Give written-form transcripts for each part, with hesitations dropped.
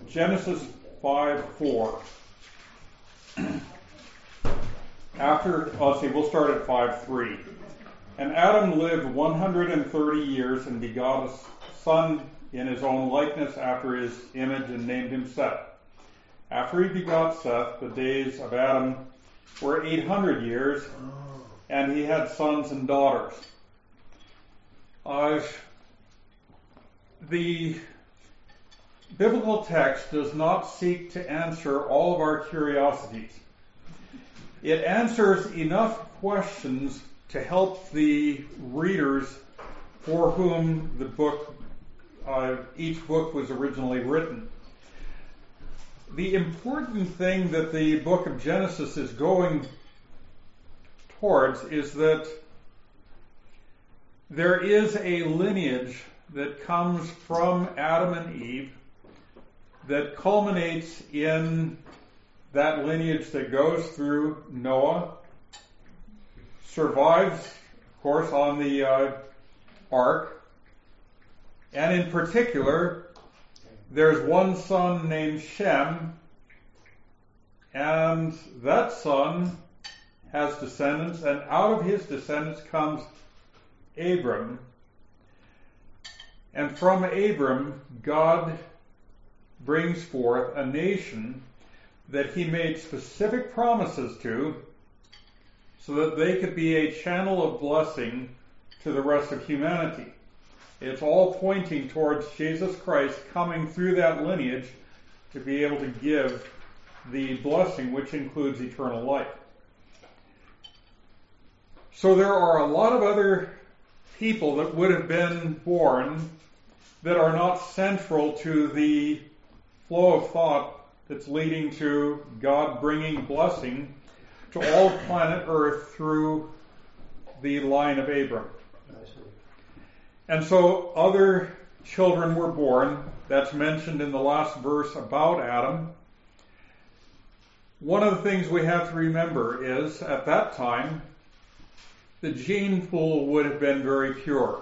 Genesis 5:4. We'll start at 5:3. And Adam lived 130 years and begot a son in his own likeness after his image and named him Seth. After he begot Seth, the days of Adam were 800 years, and he had sons and daughters. The biblical text does not seek to answer all of our curiosities. It answers enough questions to help the readers for whom the book, each book was originally written. The important thing that the book of Genesis is going towards is that there is a lineage that comes from Adam and Eve that culminates in that lineage that goes through Noah, survives, of course, on the ark, and in particular, there's one son named Shem, and that son has descendants, and out of his descendants comes Abram. And from Abram, God brings forth a nation that he made specific promises to so that they could be a channel of blessing to the rest of humanity. It's all pointing towards Jesus Christ coming through that lineage to be able to give the blessing, which includes eternal life. So there are a lot of other people that would have been born that are not central to the flow of thought that's leading to God bringing blessing to all of planet Earth through the line of Abram. And so other children were born. That's mentioned in the last verse about Adam. One of the things we have to remember is, at that time, the gene pool would have been very pure.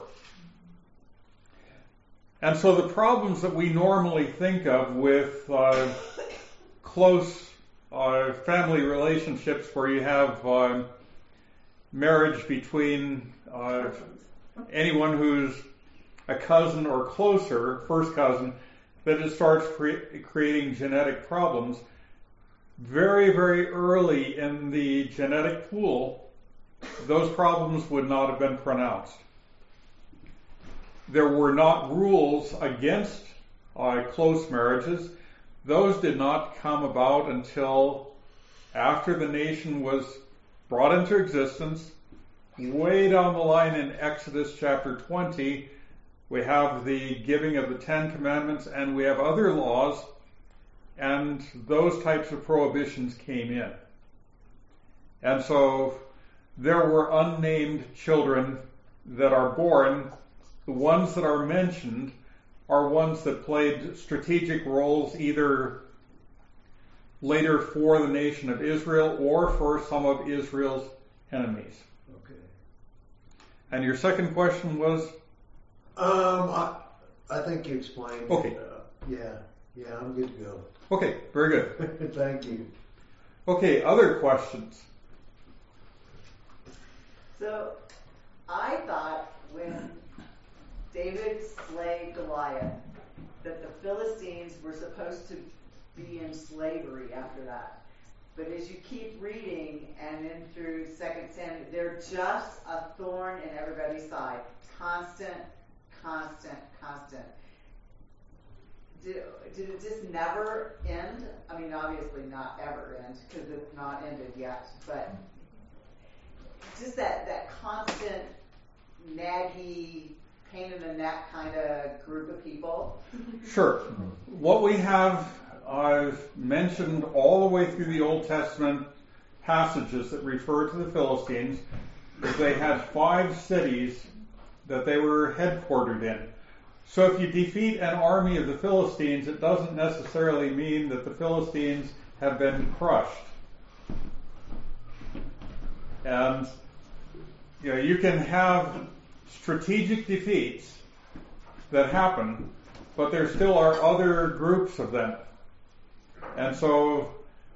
And so the problems that we normally think of with close family relationships where you have marriage between anyone who's a cousin or closer, first cousin, that it starts creating genetic problems. Very, very early in the genetic pool, those problems would not have been pronounced. There were not rules against close marriages. Those did not come about until after the nation was brought into existence. Way down the line in Exodus chapter 20, we have the giving of the Ten Commandments, and we have other laws, and those types of prohibitions came in. And so there were unnamed children that are born. The ones that are mentioned are ones that played strategic roles either later for the nation of Israel or for some of Israel's enemies. Okay. And your second question was? I think you explained. Okay. Yeah, I'm good to go. Okay, very good. Thank you. Okay, other questions? So, I thought when David slayed Goliath that the Philistines were supposed to be in slavery after that. But as you keep reading and then through 2 Samuel, they're just a thorn in everybody's side. Constant. Did it just never end? I mean, obviously not ever end because it's not ended yet. But just that constant, naggy, pain in the neck kind of group of people. Sure. What we have, I've mentioned all the way through the Old Testament passages that refer to the Philistines, is they had 5 cities that they were headquartered in. So if you defeat an army of the Philistines, it doesn't necessarily mean that the Philistines have been crushed. And you can have strategic defeats that happen, but there still are other groups of them. And so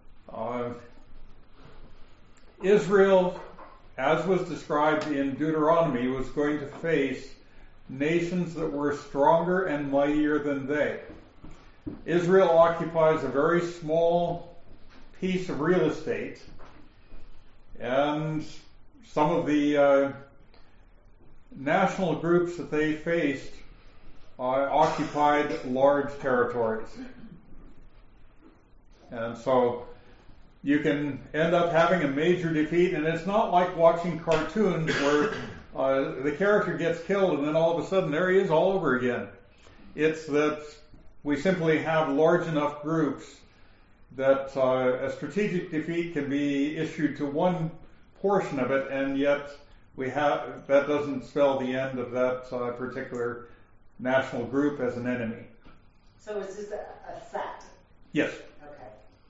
Israel, as was described in Deuteronomy, was going to face nations that were stronger and mightier than they. Israel occupies a very small piece of real estate, and some of the national groups that they faced occupied large territories. And so you can end up having a major defeat, and it's not like watching cartoons where the character gets killed and then all of a sudden there he is all over again. It's that we simply have large enough groups that a strategic defeat can be issued to one portion of it, and yet that doesn't spell the end of that particular national group as an enemy. So it's just a set. Yes. Okay.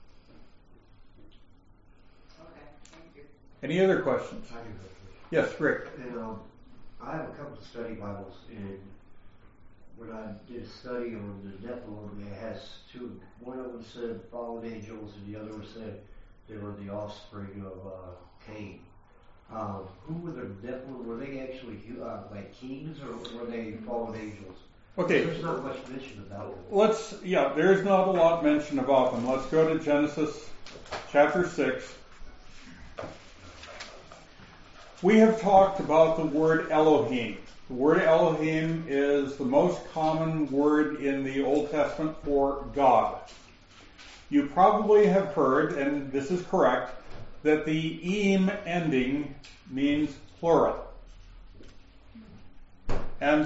Okay, thank you. Any other questions? I do have Yes, Rick. And I have a couple of study Bibles, and when I did a study on the Nephilim, it has two. One of them said fallen angels, and the other one said they were the offspring of Cain. Who were the Nephilim? Were they actually like kings, or were they fallen angels? Okay. There's not much mention about them. There's not a lot mentioned about them. Let's go to Genesis chapter 6. We have talked about the word Elohim. The word Elohim is the most common word in the Old Testament for God. You probably have heard, and this is correct, that the "im" ending means plural. And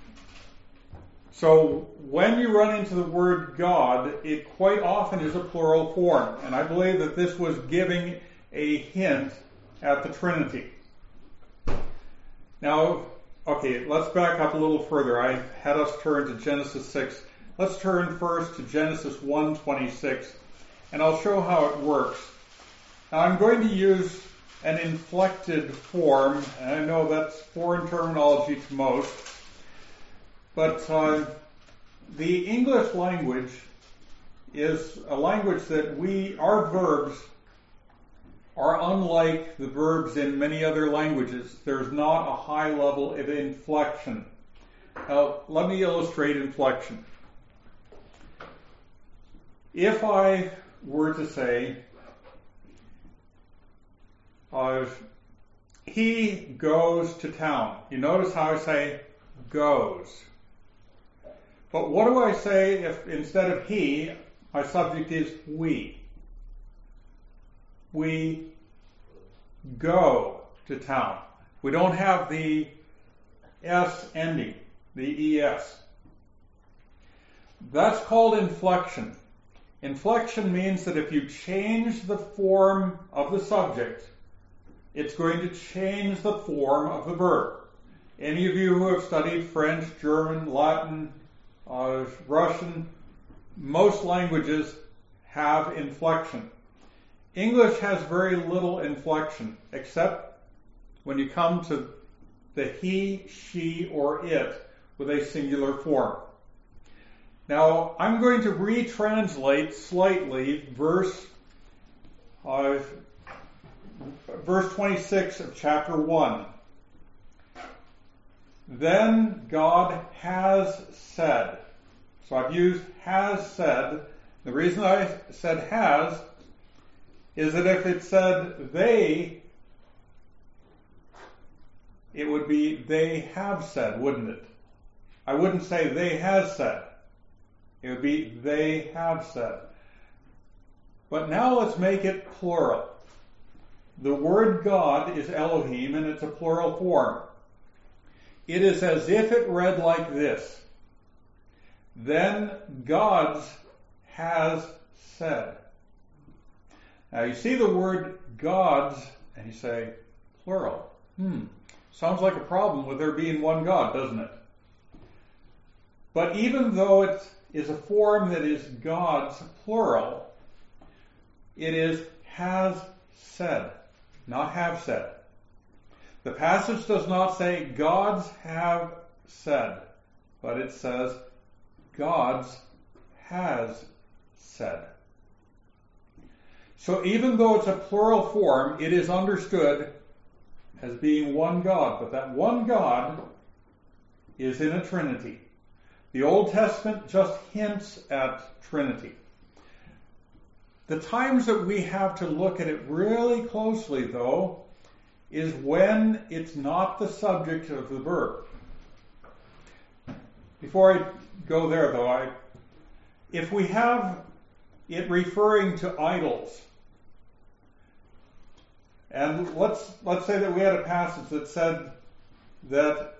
so when you run into the word God, it quite often is a plural form. And I believe that this was giving a hint at the Trinity. Now, okay, let's back up a little further. I had us turn to Genesis 6. Let's turn first to Genesis 1:26, and I'll show how it works. Now, I'm going to use an inflected form, and I know that's foreign terminology to most, but the English language is a language that our verbs are unlike the verbs in many other languages. There's not a high level of inflection. Now, let me illustrate inflection. If I were to say, he goes to town. You notice how I say goes. But what do I say if instead of he, my subject is we? We go to town. We don't have the S ending, the ES. That's called inflection. Inflection means that if you change the form of the subject, it's going to change the form of the verb. Any of you who have studied French, German, Latin, Russian, most languages have inflection. English has very little inflection, except when you come to the he, she, or it with a singular form. Now, I'm going to retranslate slightly verse 26 of chapter 1. Then God has said. So I've used has said. The reason I said has is that if it said they, it would be they have said, wouldn't it? I wouldn't say they has said. It would be they have said. But now let's make it plural. The word God is Elohim, and it's a plural form. It is as if it read like this. Then God's has said. Now you see the word God's, and you say, plural. Sounds like a problem with there being one God, doesn't it? But even though it is a form that is God's plural, it is has said, not have said. The passage does not say God's have said, but it says God's has said. So even though it's a plural form, it is understood as being one God. But that one God is in a Trinity. The Old Testament just hints at Trinity. The times that we have to look at it really closely, though, is when it's not the subject of the verb. Before I go there, though, if we have it referring to idols, and let's say that we had a passage that said that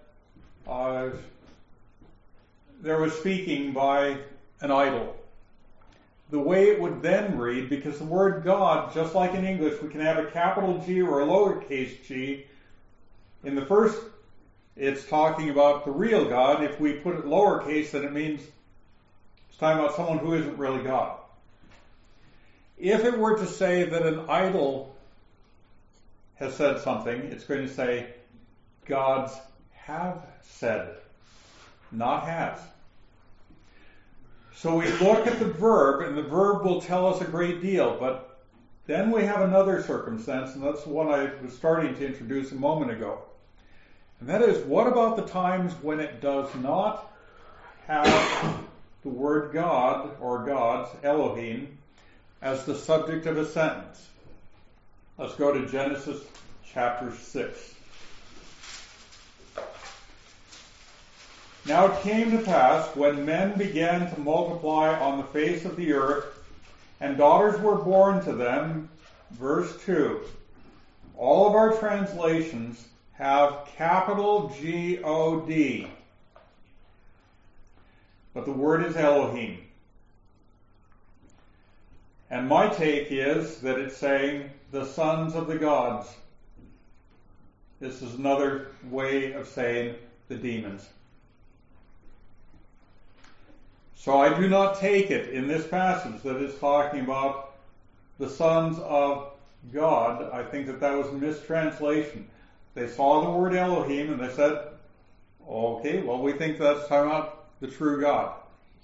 there was speaking by an idol. The way it would then read, because the word God, just like in English, we can have a capital G or a lowercase g. In the first, it's talking about the real God. If we put it lowercase, then it means it's talking about someone who isn't really God. If it were to say that an idol has said something, it's going to say gods have said, not has. So we look at the verb, and the verb will tell us a great deal, but then we have another circumstance, and that's the one I was starting to introduce a moment ago. And that is, what about the times when it does not have the word God or gods, Elohim, as the subject of a sentence? Let's go to Genesis chapter 6. Now it came to pass, when men began to multiply on the face of the earth, and daughters were born to them, verse 2. All of our translations have capital G-O-D, but the word is Elohim. And my take is that it's saying the sons of the gods. This is another way of saying the demons. So I do not take it in this passage that it's talking about the sons of God. I think that was a mistranslation. They saw the word Elohim and they said, okay, well, we think that's talking about the true God.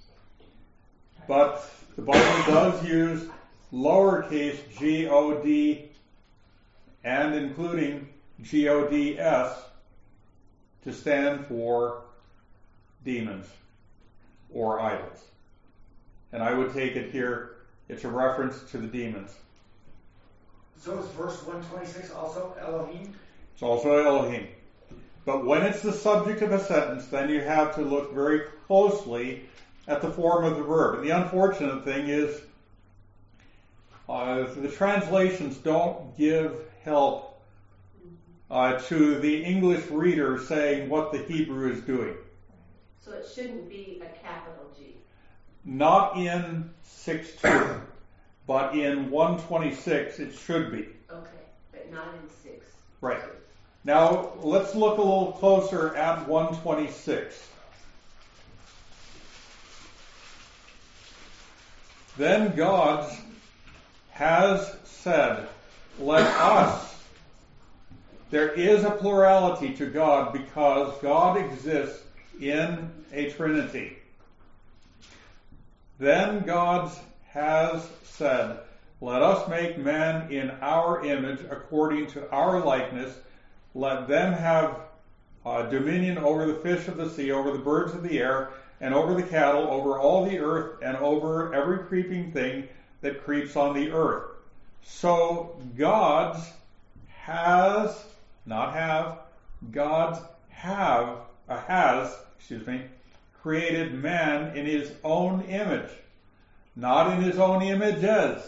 But the Bible does use lowercase G-O-D and including G-O-D-S to stand for demons or idols. And I would take it here, it's a reference to the demons. So is verse 126 also Elohim? It's also Elohim. But when it's the subject of a sentence, then you have to look very closely at the form of the verb. And the unfortunate thing is the translations don't give help to the English reader saying what the Hebrew is doing. So it shouldn't be a capital G. Not in 6.2, but in 126 it should be. Okay, but not in 6. Right. Now let's look a little closer at 126. Then God has said, let us. There is a plurality to God because God exists in a Trinity. Then God has said, let us make man in our image according to our likeness. Let them have dominion over the fish of the sea, over the birds of the air, and over the cattle, over all the earth, and over every creeping thing that creeps on the earth. So God has, not have, God has created man in his own image, not in his own images.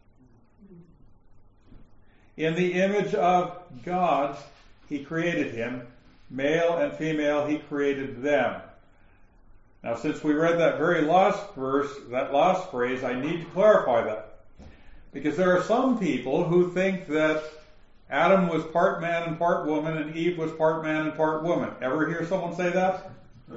In the image of God, he created him. Male and female, he created them. Now, since we read that very last verse, that last phrase, I need to clarify that. Because there are some people who think that Adam was part man and part woman, and Eve was part man and part woman. Ever hear someone say that?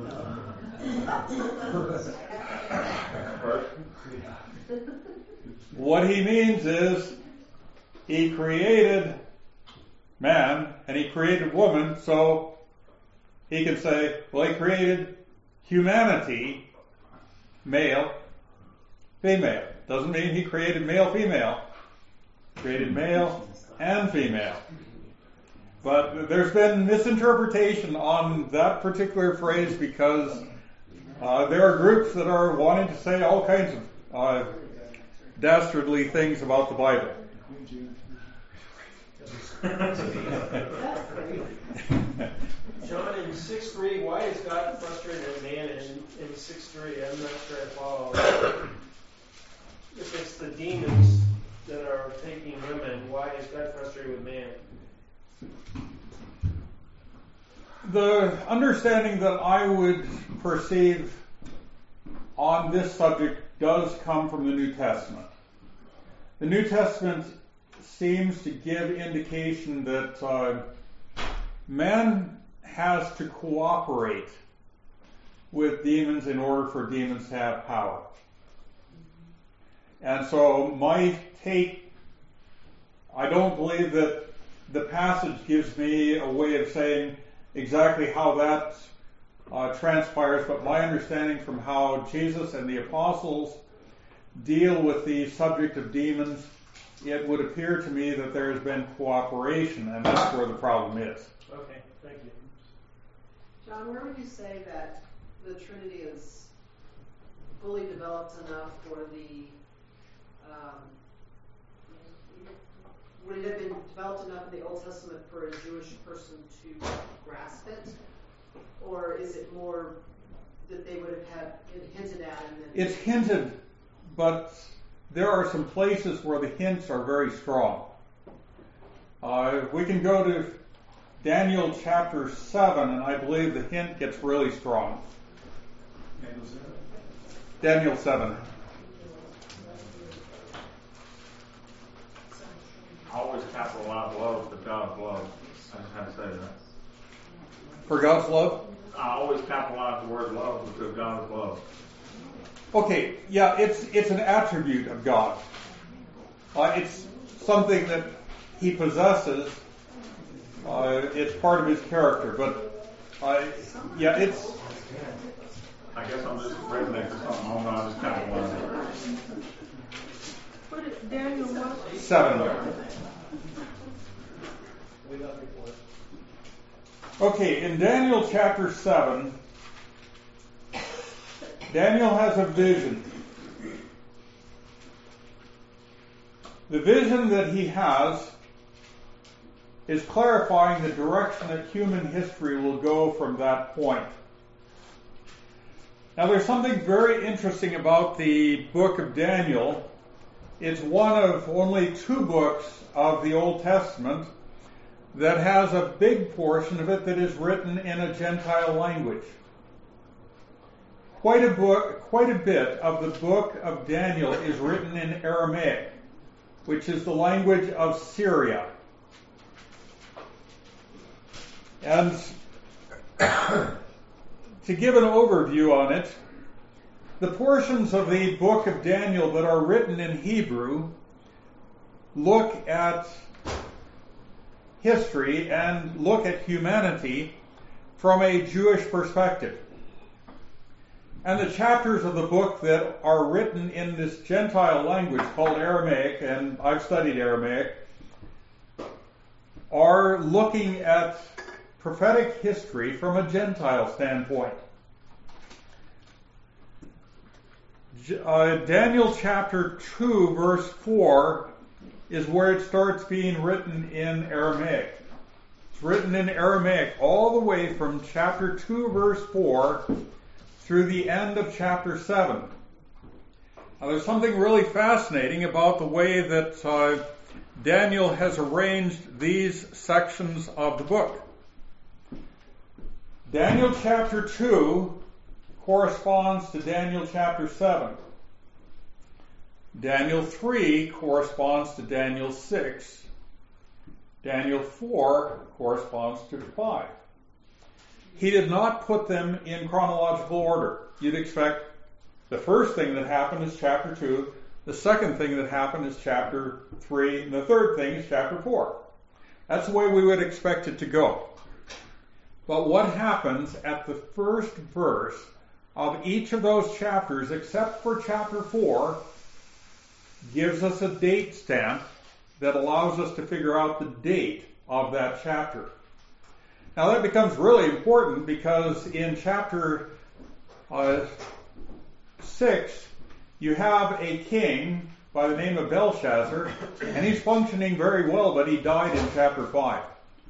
What he means is, he created man and he created woman, so he can say, well, he created humanity, male, female. Doesn't mean he created male, female. created male and female. But there's been misinterpretation on that particular phrase because there are groups that are wanting to say all kinds of dastardly things about the Bible. John, in 6:3, why is God frustrated at man in 6:3? I'm not sure I follow. If it's the demons that are taking women, why is God frustrated with man? The understanding that I would perceive on this subject does come from the New Testament. The New Testament seems to give indication that man has to cooperate with demons in order for demons to have power. And so my take, I don't believe that the passage gives me a way of saying exactly how that transpires, but my understanding from how Jesus and the apostles deal with the subject of demons, it would appear to me that there has been cooperation, and that's where the problem is. Okay, thank you. John, where would you say that the Trinity is fully developed enough for the would it have been developed enough in the Old Testament for a Jewish person to grasp it? Or is it more that they would have had it hinted at? And then it's hinted, but there are some places where the hints are very strong. We can go to Daniel chapter 7, and I believe the hint gets really strong. Daniel 7. I always capitalize love for God's love. I just had to say that. For God's love? I always capitalize the word love because God is love. Okay, yeah, it's an attribute of God. It's something that He possesses. It's part of His character, but yeah, it's. I guess I'm just redneck or something. I don't know. I just capitalize it. what is Daniel what? 7. Okay, in Daniel chapter 7, Daniel has a vision. The vision that he has is clarifying the direction that human history will go from that point. Now, there's something very interesting about the book of Daniel. It's one of only 2 books of the Old Testament that has a big portion of it that is written in a Gentile language. Quite a bit of the book of Daniel is written in Aramaic, which is the language of Syria. And to give an overview on it, the portions of the book of Daniel that are written in Hebrew look at history and look at humanity from a Jewish perspective. And the chapters of the book that are written in this Gentile language called Aramaic, and I've studied Aramaic, are looking at prophetic history from a Gentile standpoint. Daniel chapter 2 verse 4 is where it starts being written in Aramaic. It's written in Aramaic all the way from chapter 2 verse 4 through the end of chapter 7. Now, there's something really fascinating about the way that Daniel has arranged these sections of the book. Daniel chapter 2 corresponds to Daniel chapter 7. Daniel 3 corresponds to Daniel 6. Daniel 4 corresponds to 5. He did not put them in chronological order. You'd expect the first thing that happened is chapter 2, the second thing that happened is chapter 3, and the third thing is chapter 4. That's the way we would expect it to go. But what happens at the first verse of each of those chapters, except for chapter 4, gives us a date stamp that allows us to figure out the date of that chapter. Now that becomes really important because in chapter 6, you have a king by the name of Belshazzar, and he's functioning very well, but he died in chapter 5.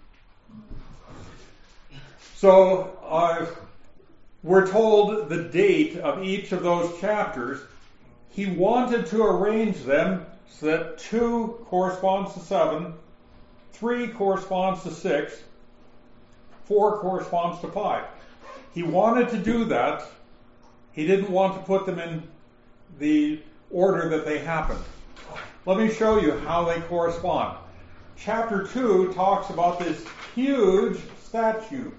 So we're told the date of each of those chapters. He wanted to arrange them so that 2 corresponds to 7, 3 corresponds to 6, 4 corresponds to 5. He wanted to do that. He didn't want to put them in the order that they happened. Let me show you how they correspond. Chapter 2 talks about this huge statue.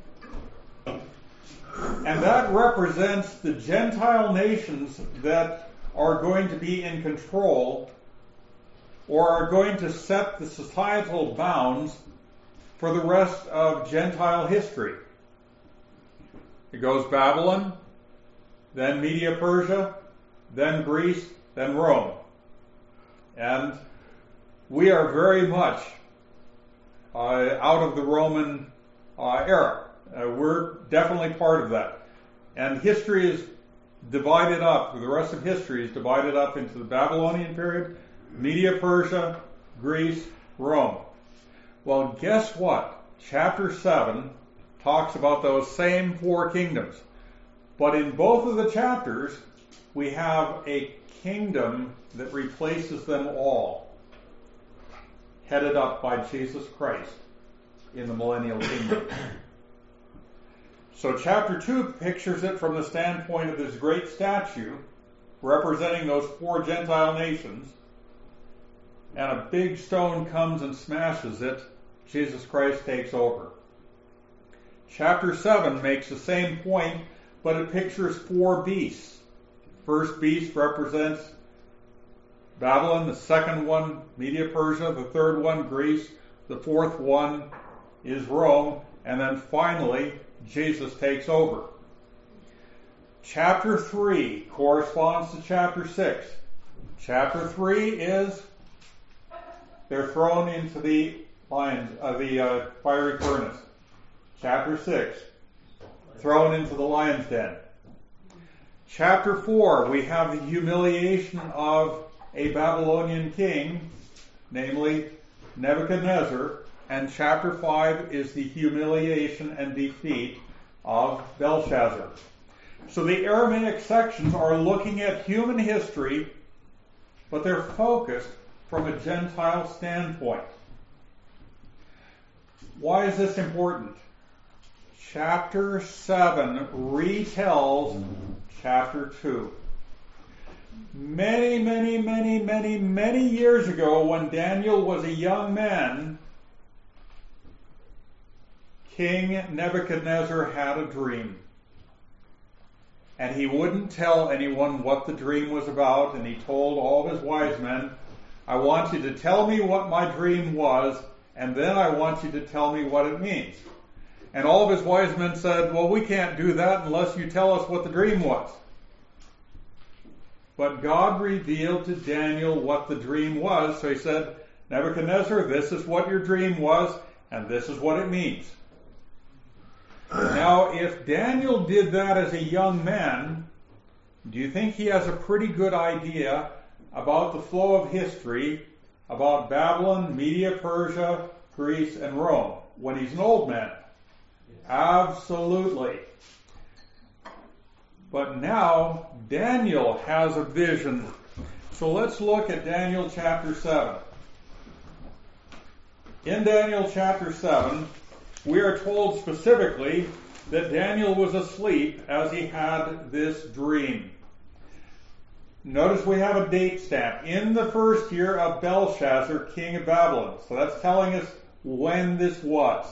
And that represents the Gentile nations that are going to be in control or are going to set the societal bounds for the rest of Gentile history. It goes Babylon, then Media-Persia, then Greece, then Rome. And we are very much out of the Roman era. We're definitely part of that. And history is divided up, the rest of history is divided up into the Babylonian period, Media-Persia, Greece, Rome. Well, guess what? Chapter 7 talks about those same 4 kingdoms. But in both of the chapters, we have a kingdom that replaces them all, headed up by Jesus Christ in the millennial kingdom. So chapter 2 pictures it from the standpoint of this great statue representing those 4 Gentile nations, and a big stone comes and smashes it. Jesus Christ takes over. Chapter 7 makes the same point, but it pictures 4 beasts. First beast represents Babylon, the second one Media-Persia, the third one Greece, the fourth one is Rome, and then finally Jesus takes over. Chapter 3 corresponds to chapter 6. Chapter 3 is they're thrown into the fiery furnace. Chapter 6, thrown into the lion's den. Chapter 4, we have the humiliation of a Babylonian king, namely Nebuchadnezzar, and chapter 5 is the humiliation and defeat of Belshazzar. So the Aramaic sections are looking at human history, but they're focused from a Gentile standpoint. Why is this important? Chapter 7 retells chapter 2. Many years ago, when Daniel was a young man, King Nebuchadnezzar had a dream. And he wouldn't tell anyone what the dream was about, and he told all of his wise men, I want you to tell me what my dream was, and then I want you to tell me what it means. And all of his wise men said, well, we can't do that unless you tell us what the dream was. But God revealed to Daniel what the dream was, so he said, Nebuchadnezzar, this is what your dream was, and this is what it means. Now, if Daniel did that as a young man, do you think he has a pretty good idea about the flow of history, about Babylon, Media-Persia, Greece, and Rome, when he's an old man? Absolutely. But now, Daniel has a vision. So let's look at Daniel chapter 7. In Daniel chapter 7, we are told specifically that Daniel was asleep as he had this dream. Notice we have a date stamp. In the first year of Belshazzar, king of Babylon. So that's telling us when this was.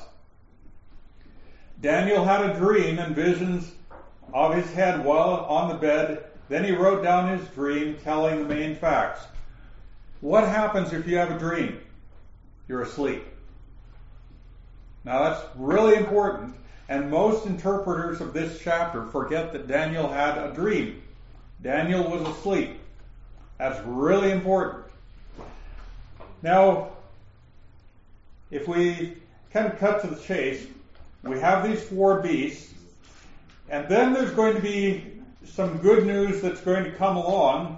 Daniel had a dream and visions of his head while on the bed. Then he wrote down his dream, telling the main facts. What happens if you have a dream? You're asleep. Now that's really important, and most interpreters of this chapter forget that Daniel had a dream. Daniel was asleep. That's really important. Now, if we kind of cut to the chase, we have these 4 beasts, and then there's going to be some good news that's going to come along.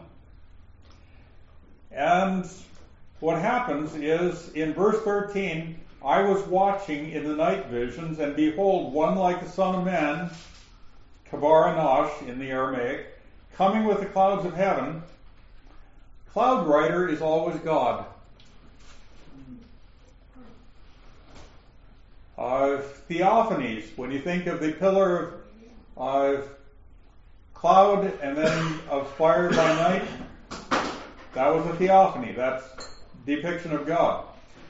And what happens is, in verse 13, I was watching in the night visions, and behold, one like the Son of Man, Kabar Anash in the Aramaic, coming with the clouds of heaven. Cloud rider is always God. Theophanies, when you think of the pillar of cloud and then of fire by night, that was a theophany. That's depiction of God.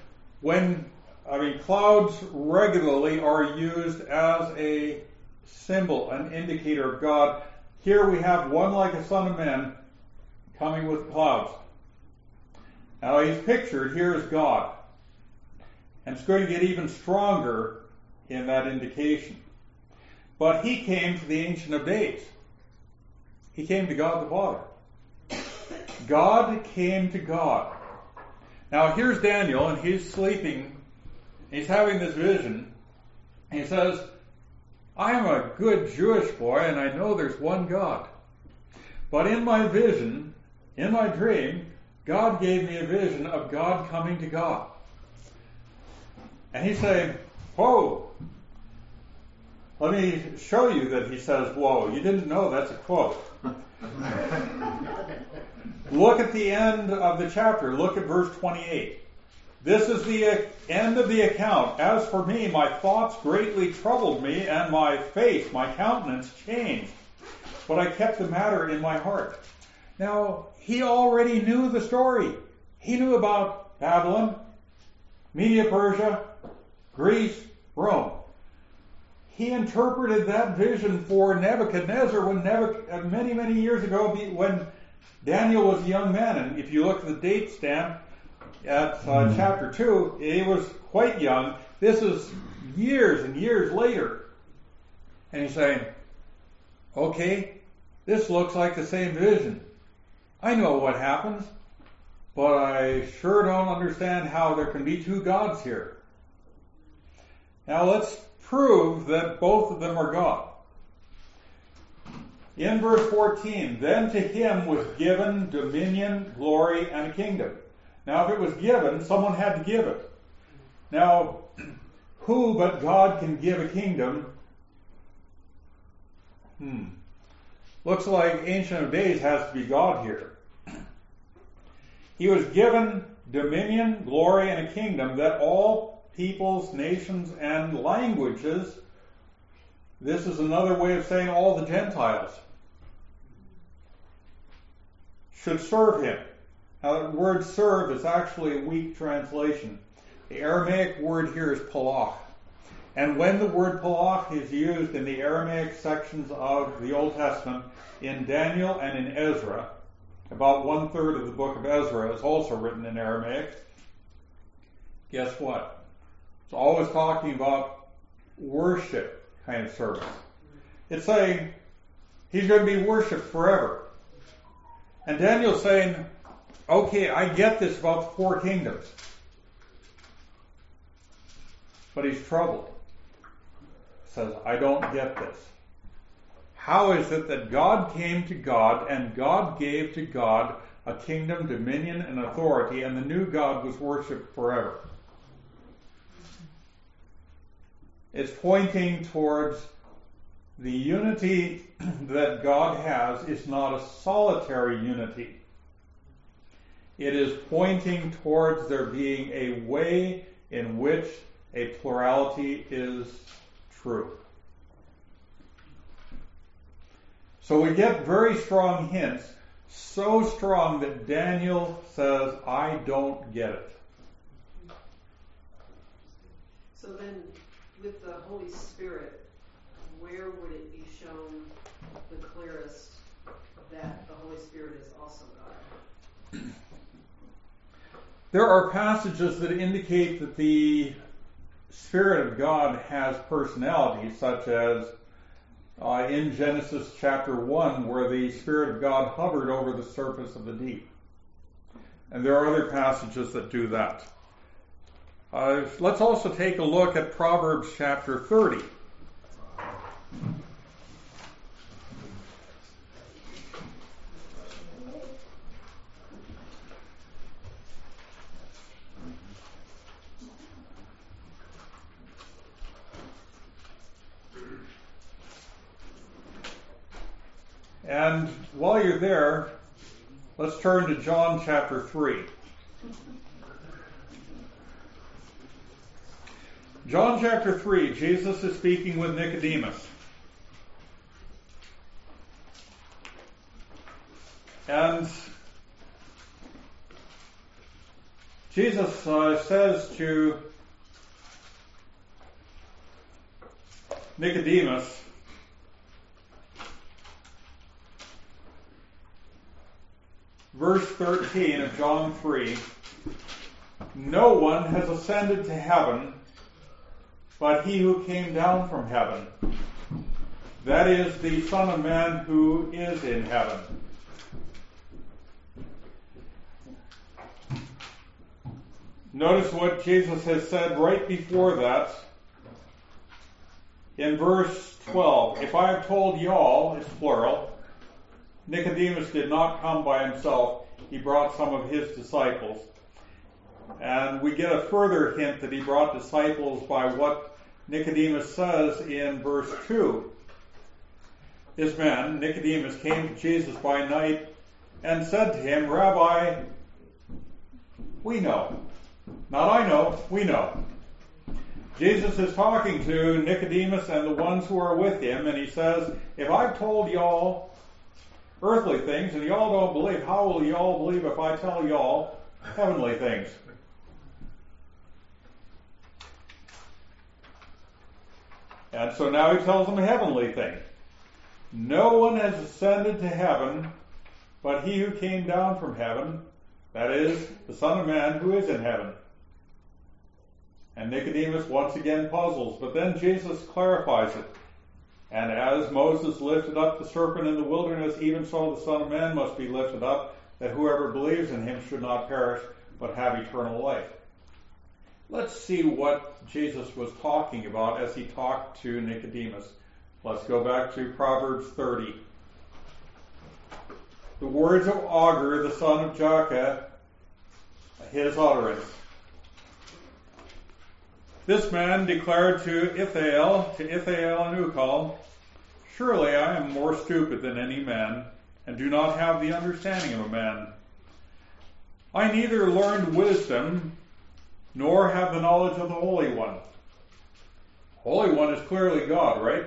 Clouds regularly are used as a symbol, an indicator of God. Here we have one like a Son of Man coming with clouds. Now he's pictured here as God. And it's going to get even stronger in that indication. But he came to the Ancient of Days. He came to God the Father. God came to God. Now here's Daniel, and he's sleeping. He's having this vision. He says, I am a good Jewish boy, and I know there's one God. But in my vision, in my dream, God gave me a vision of God coming to God. And he's saying, whoa. Let me show you that he says, whoa. You didn't know that's a quote. Look at the end of the chapter. Look at verse 28. This is the end of the account. As for me, my thoughts greatly troubled me, and my face, my countenance changed. But I kept the matter in my heart. Now, he already knew the story. He knew about Babylon, Media Persia, Greece, Rome. He interpreted that vision for Nebuchadnezzar when many, many years ago, when Daniel was a young man. And if you look at the date stamp at chapter 2, he was quite young. This is years and years later. And he's saying, okay, this looks like the same vision. I know what happens, but I sure don't understand how there can be 2 gods here. Now let's prove that both of them are God. In verse 14, then to him was given dominion, glory, and a kingdom. Now if it was given, someone had to give it. Now, who but God can give a kingdom? Looks like Ancient of Days has to be God here. He was given dominion, glory, and a kingdom that all peoples, nations, and languages, this is another way of saying all the Gentiles, should serve him. Now, the word serve is actually a weak translation. The Aramaic word here is palach. And when the word palach is used in the Aramaic sections of the Old Testament, in Daniel and in Ezra, about 1/3 of the book of Ezra is also written in Aramaic. Guess what? It's always talking about worship kind of service. It's saying he's going to be worshipped forever. And Daniel's saying, okay, I get this about the 4 kingdoms. But he's troubled. He says, I don't get this. How is it that God came to God and God gave to God a kingdom, dominion, and authority, and the new God was worshipped forever? It's pointing towards the unity that God has is not a solitary unity. It is pointing towards there being a way in which a plurality is true. So we get very strong hints, so strong that Daniel says, I don't get it. So then, with the Holy Spirit, where would it be shown the clearest that the Holy Spirit is also God? There are passages that indicate that the Spirit of God has personality, such as in Genesis chapter 1, where the Spirit of God hovered over the surface of the deep. And there are other passages that do that. Let's also take a look at Proverbs chapter 30. And while you're there, let's turn to John chapter 3. John chapter 3, Jesus is speaking with Nicodemus. And Jesus says to Nicodemus, verse 13 of John 3, "No one has ascended to heaven but he who came down from heaven, that is, the Son of Man who is in heaven." Notice what Jesus has said right before that in verse 12. "If I have told y'all," it's plural, Nicodemus did not come by himself. He brought some of his disciples. And we get a further hint that he brought disciples by what Nicodemus says in verse 2. "This man, Nicodemus, came to Jesus by night and said to him, 'Rabbi, we know.'" Not I know, we know. Jesus is talking to Nicodemus and the ones who are with him, and he says, "If I've told y'all earthly things and y'all don't believe, how will y'all believe if I tell y'all heavenly things?" And so now he tells them a heavenly thing. "No one has ascended to heaven but he who came down from heaven, that is, the Son of Man who is in heaven." And Nicodemus once again puzzles, but then Jesus clarifies it. "And as Moses lifted up the serpent in the wilderness, even so the Son of Man must be lifted up, that whoever believes in him should not perish, but have eternal life." Let's see what Jesus was talking about as he talked to Nicodemus. Let's go back to Proverbs 30. "The words of Agur, the son of Jakeh, his utterance. This man declared to Ithael and Ukal, 'Surely I am more stupid than any man, and do not have the understanding of a man. I neither learned wisdom, nor have the knowledge of the Holy One.'" Holy One is clearly God, right?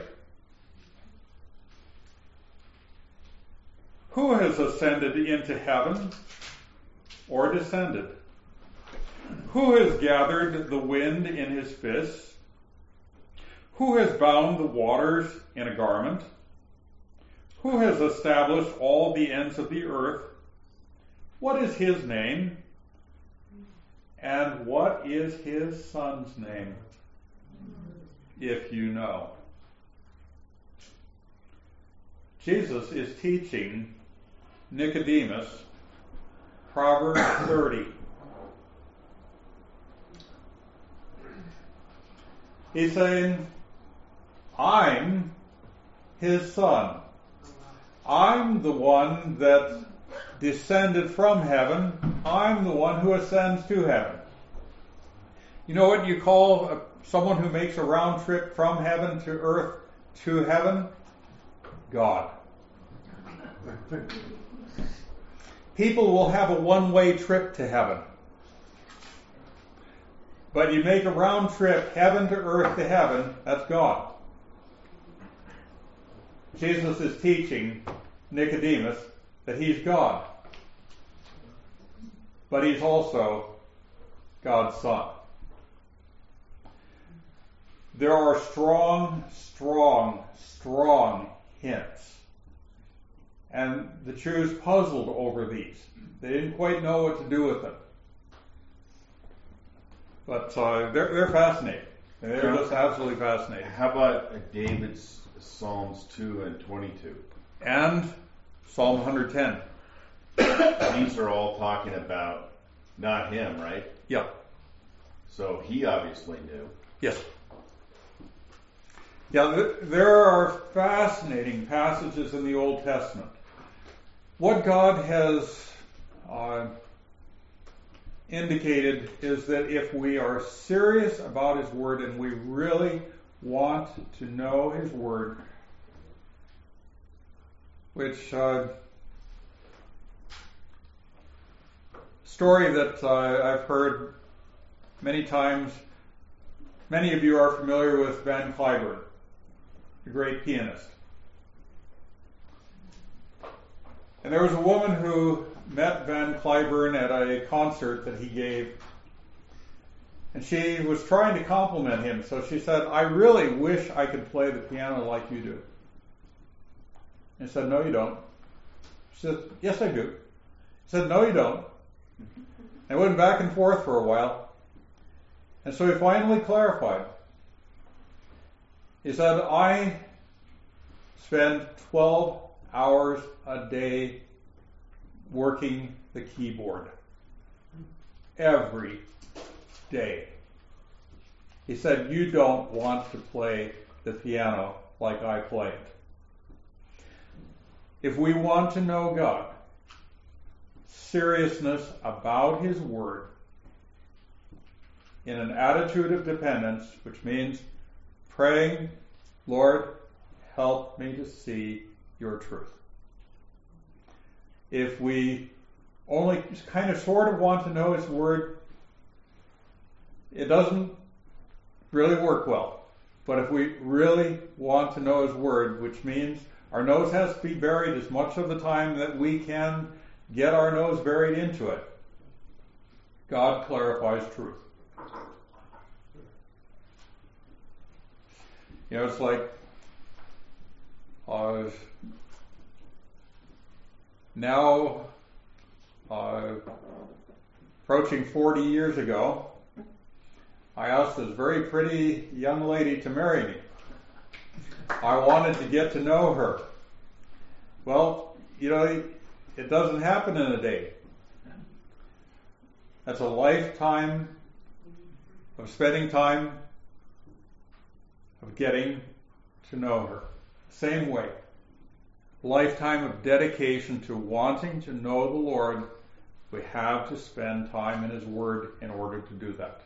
"Who has ascended into heaven, or descended? Who has gathered the wind in his fists? Who has bound the waters in a garment? Who has established all the ends of the earth? What is his name? And what is his son's name, if you know?" Jesus is teaching Nicodemus Proverbs 30. He's saying, "I'm his son. I'm the one that descended from heaven. I'm the one who ascends to heaven." You know what you call someone who makes a round trip from heaven to earth to heaven? God. People will have a one-way trip to heaven. But you make a round trip, heaven to earth to heaven, that's God. Jesus is teaching Nicodemus that he's God. But he's also God's son. There are strong hints. And the Jews puzzled over these. They didn't quite know what to do with them. But they're fascinating. They're just absolutely fascinating. How about David's Psalms 2 and 22? And Psalm 110. These are all talking about not him, right? Yeah. So he obviously knew. Yes. Yeah, there are fascinating passages in the Old Testament. What God has indicated is that if we are serious about His Word and we really want to know His Word, which story that I've heard many times, many of you are familiar with Van Cliburn, the great pianist. And there was a woman who met Van Cliburn at a concert that he gave, and she was trying to compliment him. So she said, "I really wish I could play the piano like you do." And he said, "No, you don't." She said, "Yes, I do." He said, "No, you don't." And went back and forth for a while. And so he finally clarified. He said, "I spend 12 hours a day working the keyboard. Every day." He said, "You don't want to play the piano like I play it." If we want to know God, seriousness about His Word, in an attitude of dependence, which means praying, "Lord, help me to see your truth." If we only kind of sort of want to know His Word, it doesn't really work well. But if we really want to know His Word, which means our nose has to be buried as much of the time that we can get our nose buried into it, God clarifies truth. You know, it's like now approaching 40 years ago, I asked this very pretty young lady to marry me. I wanted to get to know her. Well, you know, it doesn't happen in a day. That's a lifetime of spending time, of getting to know her. Same way. Lifetime of dedication to wanting to know the Lord. We have to spend time in His Word in order to do that.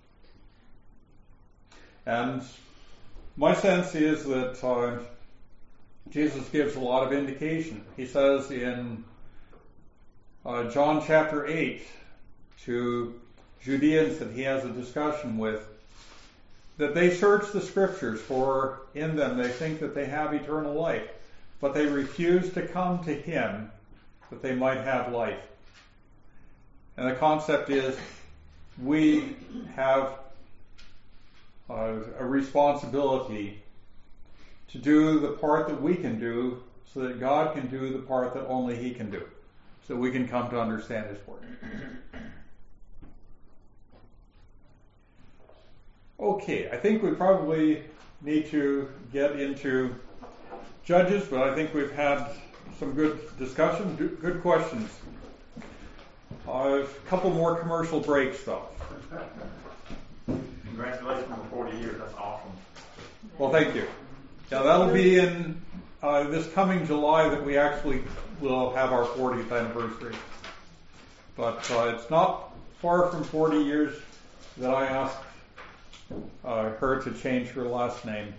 And my sense is that Jesus gives a lot of indication. He says in John chapter 8 to Judeans that He has a discussion with, that they search the Scriptures, for in them they think that they have eternal life, but they refuse to come to Him that they might have life. And the concept is we have a responsibility to do the part that we can do so that God can do the part that only He can do, so we can come to understand His Word. Okay, I think we probably need to get into Judges, but I think we've had some good discussion, good questions. A couple more commercial breaks, though. Congratulations on 40 years. That's awesome. Well, thank you. Yeah, that'll be in this coming July that we actually will have our 40th anniversary. But it's not far from 40 years that I asked her to change her last name.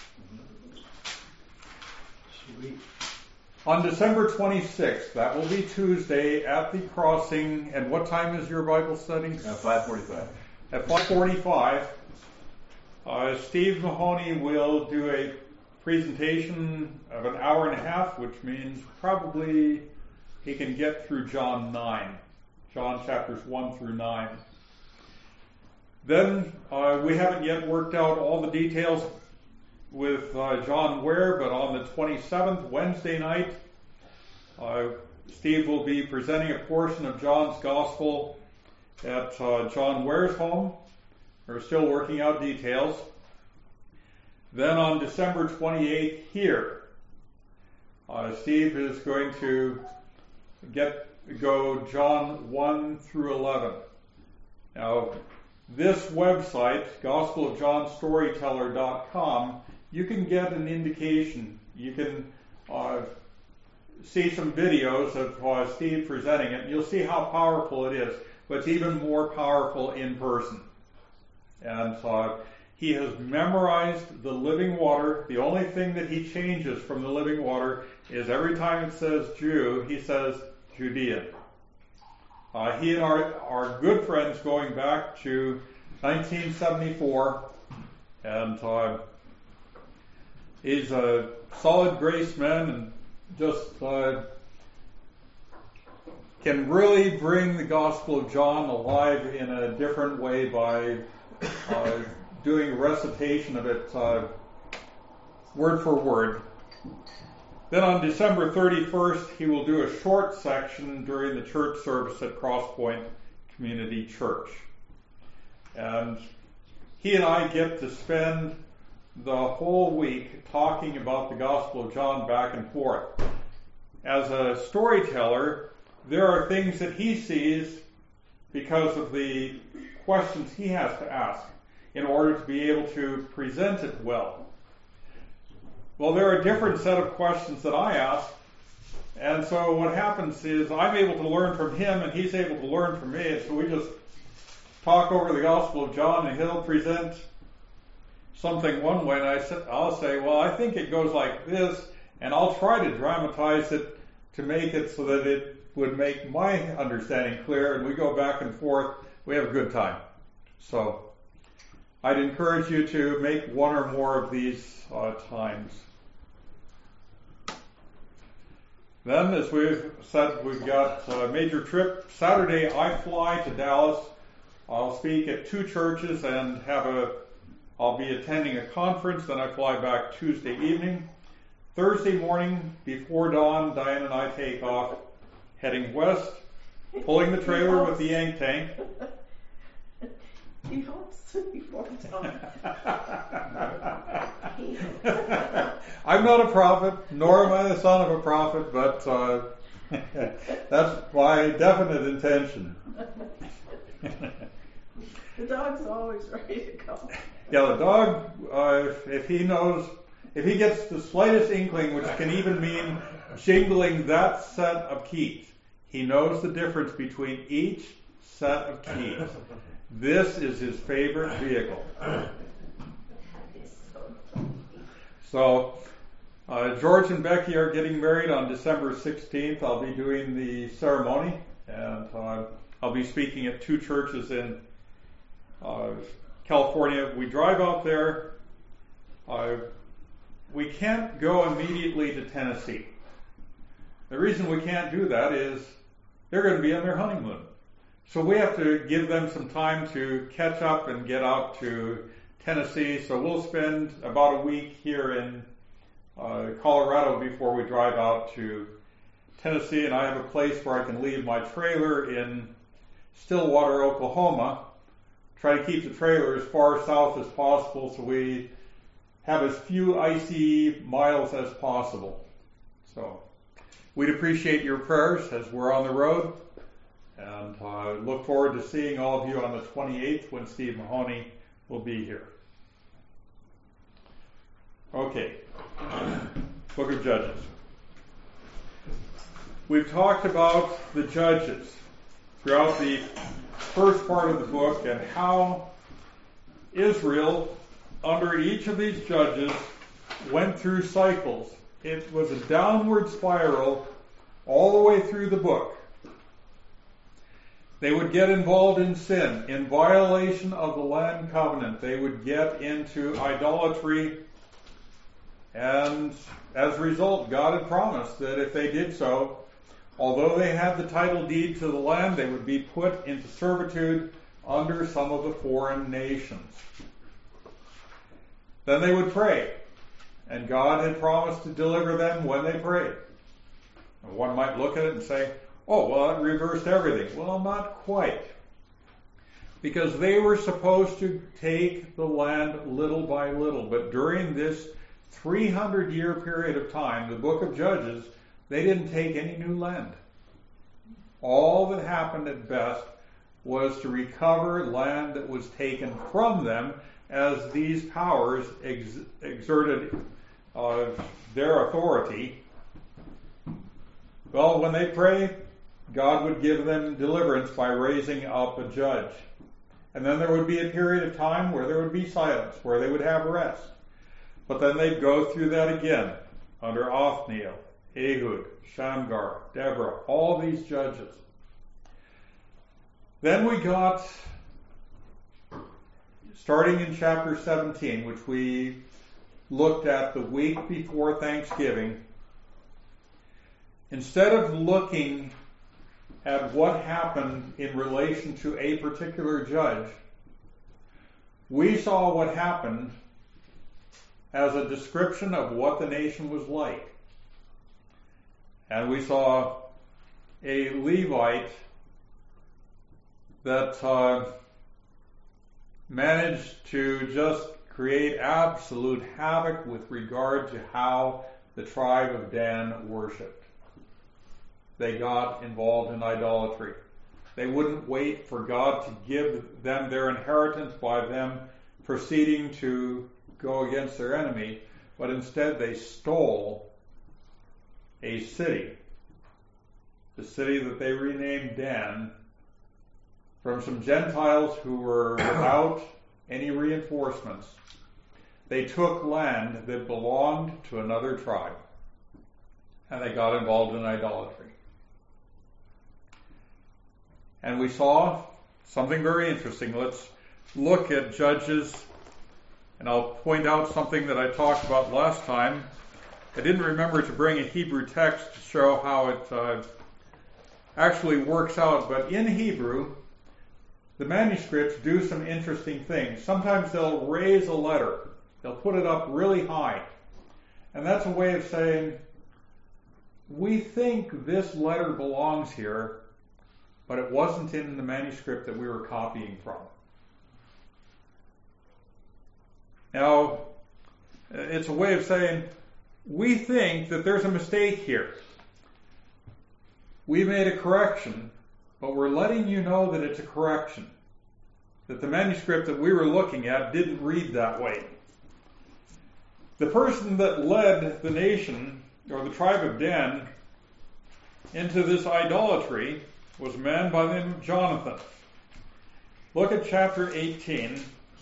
Sweet. On December 26th, that will be Tuesday, at the Crossing. And what time is your Bible study? 5:45. At 5:45, Steve Mahoney will do a presentation of an hour and a half, which means probably he can get through John 9, John chapters 1 through 9. Then we haven't yet worked out all the details with John Ware, but on the 27th, Wednesday night, Steve will be presenting a portion of John's Gospel at John Ware's home. We're still working out details. Then on December 28th here, Steve is going to get go John 1 through 11. Now, this website, gospelofjohnstoryteller.com, you can get an indication. You can see some videos of Steve presenting it. You'll see how powerful it is, but it's even more powerful in person. And he has memorized the living water. The only thing that he changes from the living water is every time it says Jew, he says Judean. He and are good friends going back to 1974, and he's a solid grace man and just can really bring the Gospel of John alive in a different way by doing a recitation of it word for word. Then on December 31st, he will do a short section during the church service at Crosspoint Community Church. And he and I get to spend the whole week talking about the Gospel of John back and forth. As a storyteller, there are things that he sees because of the questions he has to ask in order to be able to present it well. Well, there are a different set of questions that I ask, and so what happens is I'm able to learn from him and he's able to learn from me, and so we just talk over the Gospel of John, and he'll present something one way, and I'll say, well, I think it goes like this, and I'll try to dramatize it to make it so that it would make my understanding clear, and we go back and forth. We have a good time. So I'd encourage you to make one or more of these times. Then, as we've said, we've got a major trip. Saturday, I fly to Dallas. I'll speak at 2 churches and I'll be attending a conference. Then I fly back Tuesday evening. Thursday morning, before dawn, Diane and I take off, heading west, pulling the trailer with the yank tank. He hopes before dawn. I'm not a prophet, nor am I the son of a prophet, but that's my definite intention. The dog's always ready to go. Yeah, the dog, if he gets the slightest inkling, which can even mean jingling that set of keys, he knows the difference between each set of keys. This is his favorite vehicle. So, George and Becky are getting married on December 16th. I'll be doing the ceremony, and I'll be speaking at 2 churches in California. We drive out there. We can't go immediately to Tennessee. The reason we can't do that is they're going to be on their honeymoon. So we have to give them some time to catch up and get out to Tennessee. So we'll spend about a week here in Colorado before we drive out to Tennessee. And I have a place where I can leave my trailer in Stillwater, Oklahoma. Try to keep the trailer as far south as possible so we have as few icy miles as possible. So we'd appreciate your prayers as we're on the road. And look forward to seeing all of you on the 28th when Steve Mahoney will be here. Okay, Book of Judges. We've talked about the judges throughout the first part of the book and how Israel, under each of these judges, went through cycles. It was a downward spiral all the way through the book. They would get involved in sin, in violation of the land covenant. They would get into idolatry, and as a result, God had promised that if they did so, although they had the title deed to the land, they would be put into servitude under some of the foreign nations. Then they would pray, and God had promised to deliver them when they prayed. One might look at it and say, oh, well, that reversed everything. Well, not quite. Because they were supposed to take the land little by little. But during this 300-year period of time, the book of Judges, they didn't take any new land. All that happened at best was to recover land that was taken from them as these powers exerted their authority. Well, when they pray, God would give them deliverance by raising up a judge. And then there would be a period of time where there would be silence, where they would have rest. But then they'd go through that again under Othniel, Ehud, Shamgar, Deborah, all these judges. Then we got, starting in chapter 17, which we looked at the week before Thanksgiving, instead of looking at what happened in relation to a particular judge, we saw what happened as a description of what the nation was like. And we saw a Levite that managed to just create absolute havoc with regard to how the tribe of Dan worshipped. They got involved in idolatry. They wouldn't wait for God to give them their inheritance by them proceeding to go against their enemy, but instead they stole a city, the city that they renamed Dan, from some Gentiles who were without any reinforcements. They took land that belonged to another tribe, and they got involved in idolatry. And we saw something very interesting. Let's look at Judges, and I'll point out something that I talked about last time. I didn't remember to bring a Hebrew text to show how it actually works out, but in Hebrew, the manuscripts do some interesting things. Sometimes they'll raise a letter. They'll put it up really high. And that's a way of saying, we think this letter belongs here, but it wasn't in the manuscript that we were copying from. Now, it's a way of saying, we think that there's a mistake here. We made a correction, but we're letting you know that it's a correction. That the manuscript that we were looking at didn't read that way. The person that led the nation, or the tribe of Dan, into this idolatry was a man by the name of Jonathan. Look at chapter 18,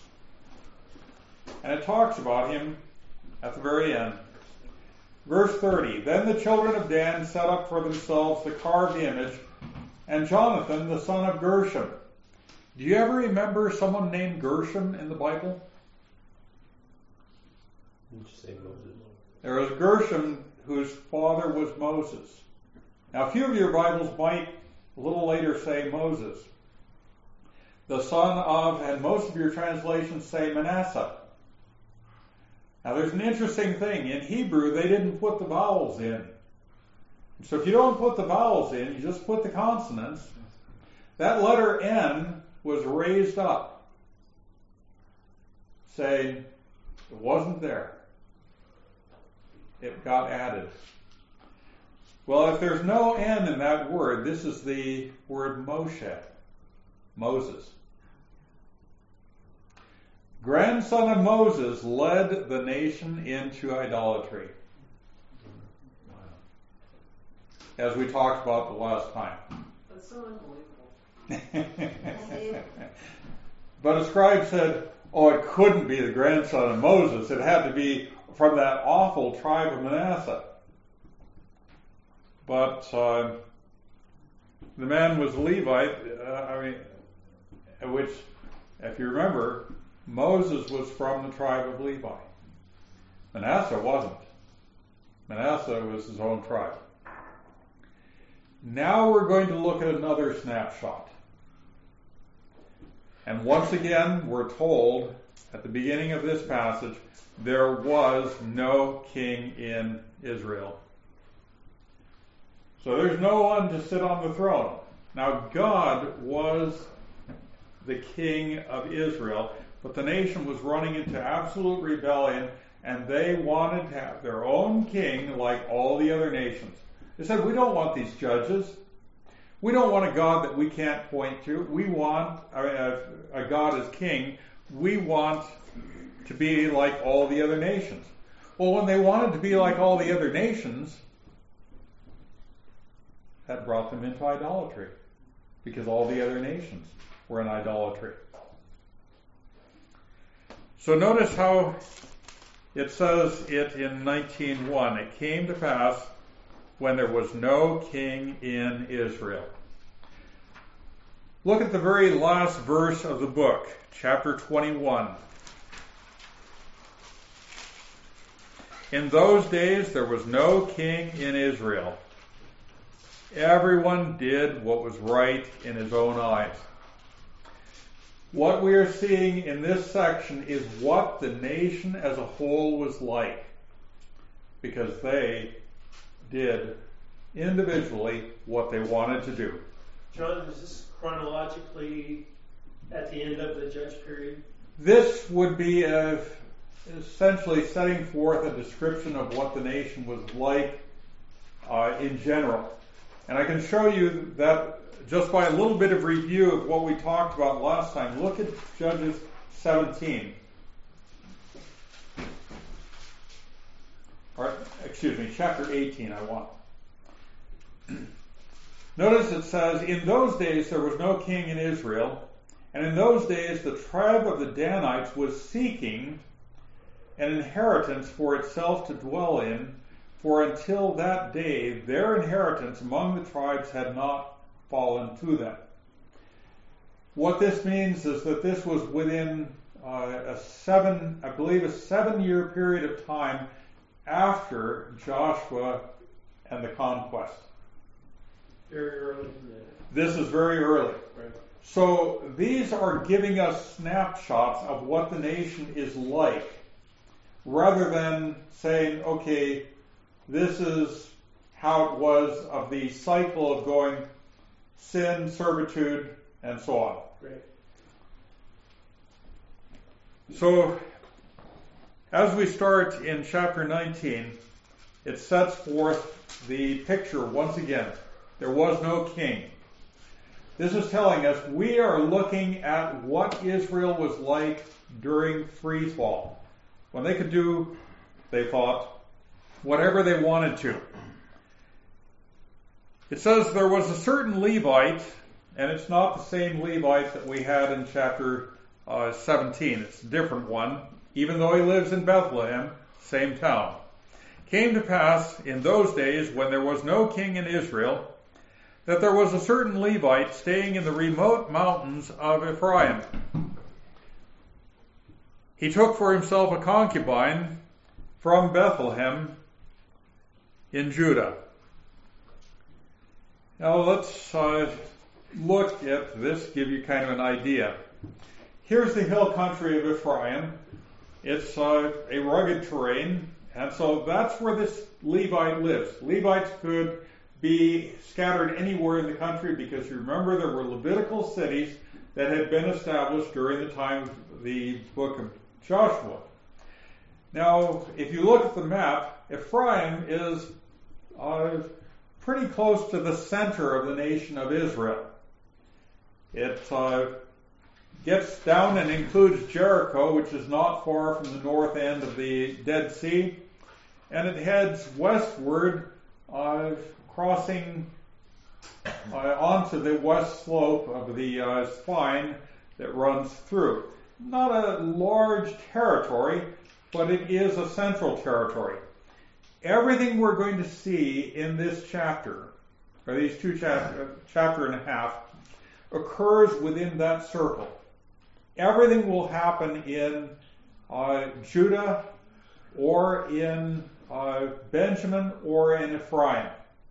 and it talks about him at the very end. Verse 30, Then the children of Dan set up for themselves the carved image, and Jonathan, the son of Gershom. Do you ever remember someone named Gershom in the Bible? Did you say Moses? There was Gershom whose father was Moses. Now, a few of your Bibles might a little later say Moses. The son of, and most of your translations say Manasseh. Now, there's an interesting thing. In Hebrew, they didn't put the vowels in. So if you don't put the vowels in, you just put the consonants. That letter N was raised up, saying it wasn't there. It got added. Well, if there's no N in that word, this is the word Moshe, Moses. Grandson of Moses led the nation into idolatry, as we talked about the last time. That's so unbelievable. But a scribe said, oh, it couldn't be the grandson of Moses. It had to be from that awful tribe of Manasseh. But the man was a Levite, which, if you remember, Moses was from the tribe of Levi. Manasseh wasn't. Manasseh was his own tribe. Now we're going to look at another snapshot. And once again, we're told at the beginning of this passage, there was no king in Israel. So there's no one to sit on the throne. Now God was the king of Israel, but the nation was running into absolute rebellion, and they wanted to have their own king like all the other nations. They said, we don't want these judges. We don't want a God that we can't point to. We want a God as king. We want to be like all the other nations. Well, when they wanted to be like all the other nations, that brought them into idolatry, because all the other nations were in idolatry. So notice how it says it in 19:1. It came to pass when there was no king in Israel. Look at the very last verse of the book, chapter 21. In those days there was no king in Israel. Everyone did what was right in his own eyes. What we are seeing in this section is what the nation as a whole was like, because they did individually what they wanted to do. John, is this chronologically at the end of the judge period? This would be essentially setting forth a description of what the nation was like in general. And I can show you that just by a little bit of review of what we talked about last time. Look at Judges 17. Chapter 18 I want. Notice it says, in those days there was no king in Israel, and in those days the tribe of the Danites was seeking an inheritance for itself to dwell in, for until that day their inheritance among the tribes had not fallen to them. What this means is that this was within a 7-year period of time after Joshua and the conquest. Very early in that. This is very early. Right. So these are giving us snapshots of what the nation is like, rather than saying, okay, this is how it was of the cycle of going sin, servitude, and so on. Great. So, as we start in chapter 19, it sets forth the picture once again. There was no king. This is telling us we are looking at what Israel was like during freefall, when they could do, they thought, whatever they wanted to. It says there was a certain Levite, and it's not the same Levite that we had in chapter 17. It's a different one, even though he lives in Bethlehem, same town. Came to pass in those days when there was no king in Israel, that there was a certain Levite staying in the remote mountains of Ephraim. He took for himself a concubine from Bethlehem in Judah. Now let's look at this, give you kind of an idea. Here's the hill country of Ephraim. It's a rugged terrain, and so that's where this Levite lives. Levites could be scattered anywhere in the country, because you remember there were Levitical cities that had been established during the time of the book of Joshua. Now, if you look at the map, Ephraim is pretty close to the center of the nation of Israel. It gets down and includes Jericho, which is not far from the north end of the Dead Sea, and it heads westward, crossing onto the west slope of the spine that runs through. Not a large territory, but it is a central territory. Everything we're going to see in this chapter, or these chapter and a half, occurs within that circle. Everything will happen in Judah, or in Benjamin, or in Ephraim.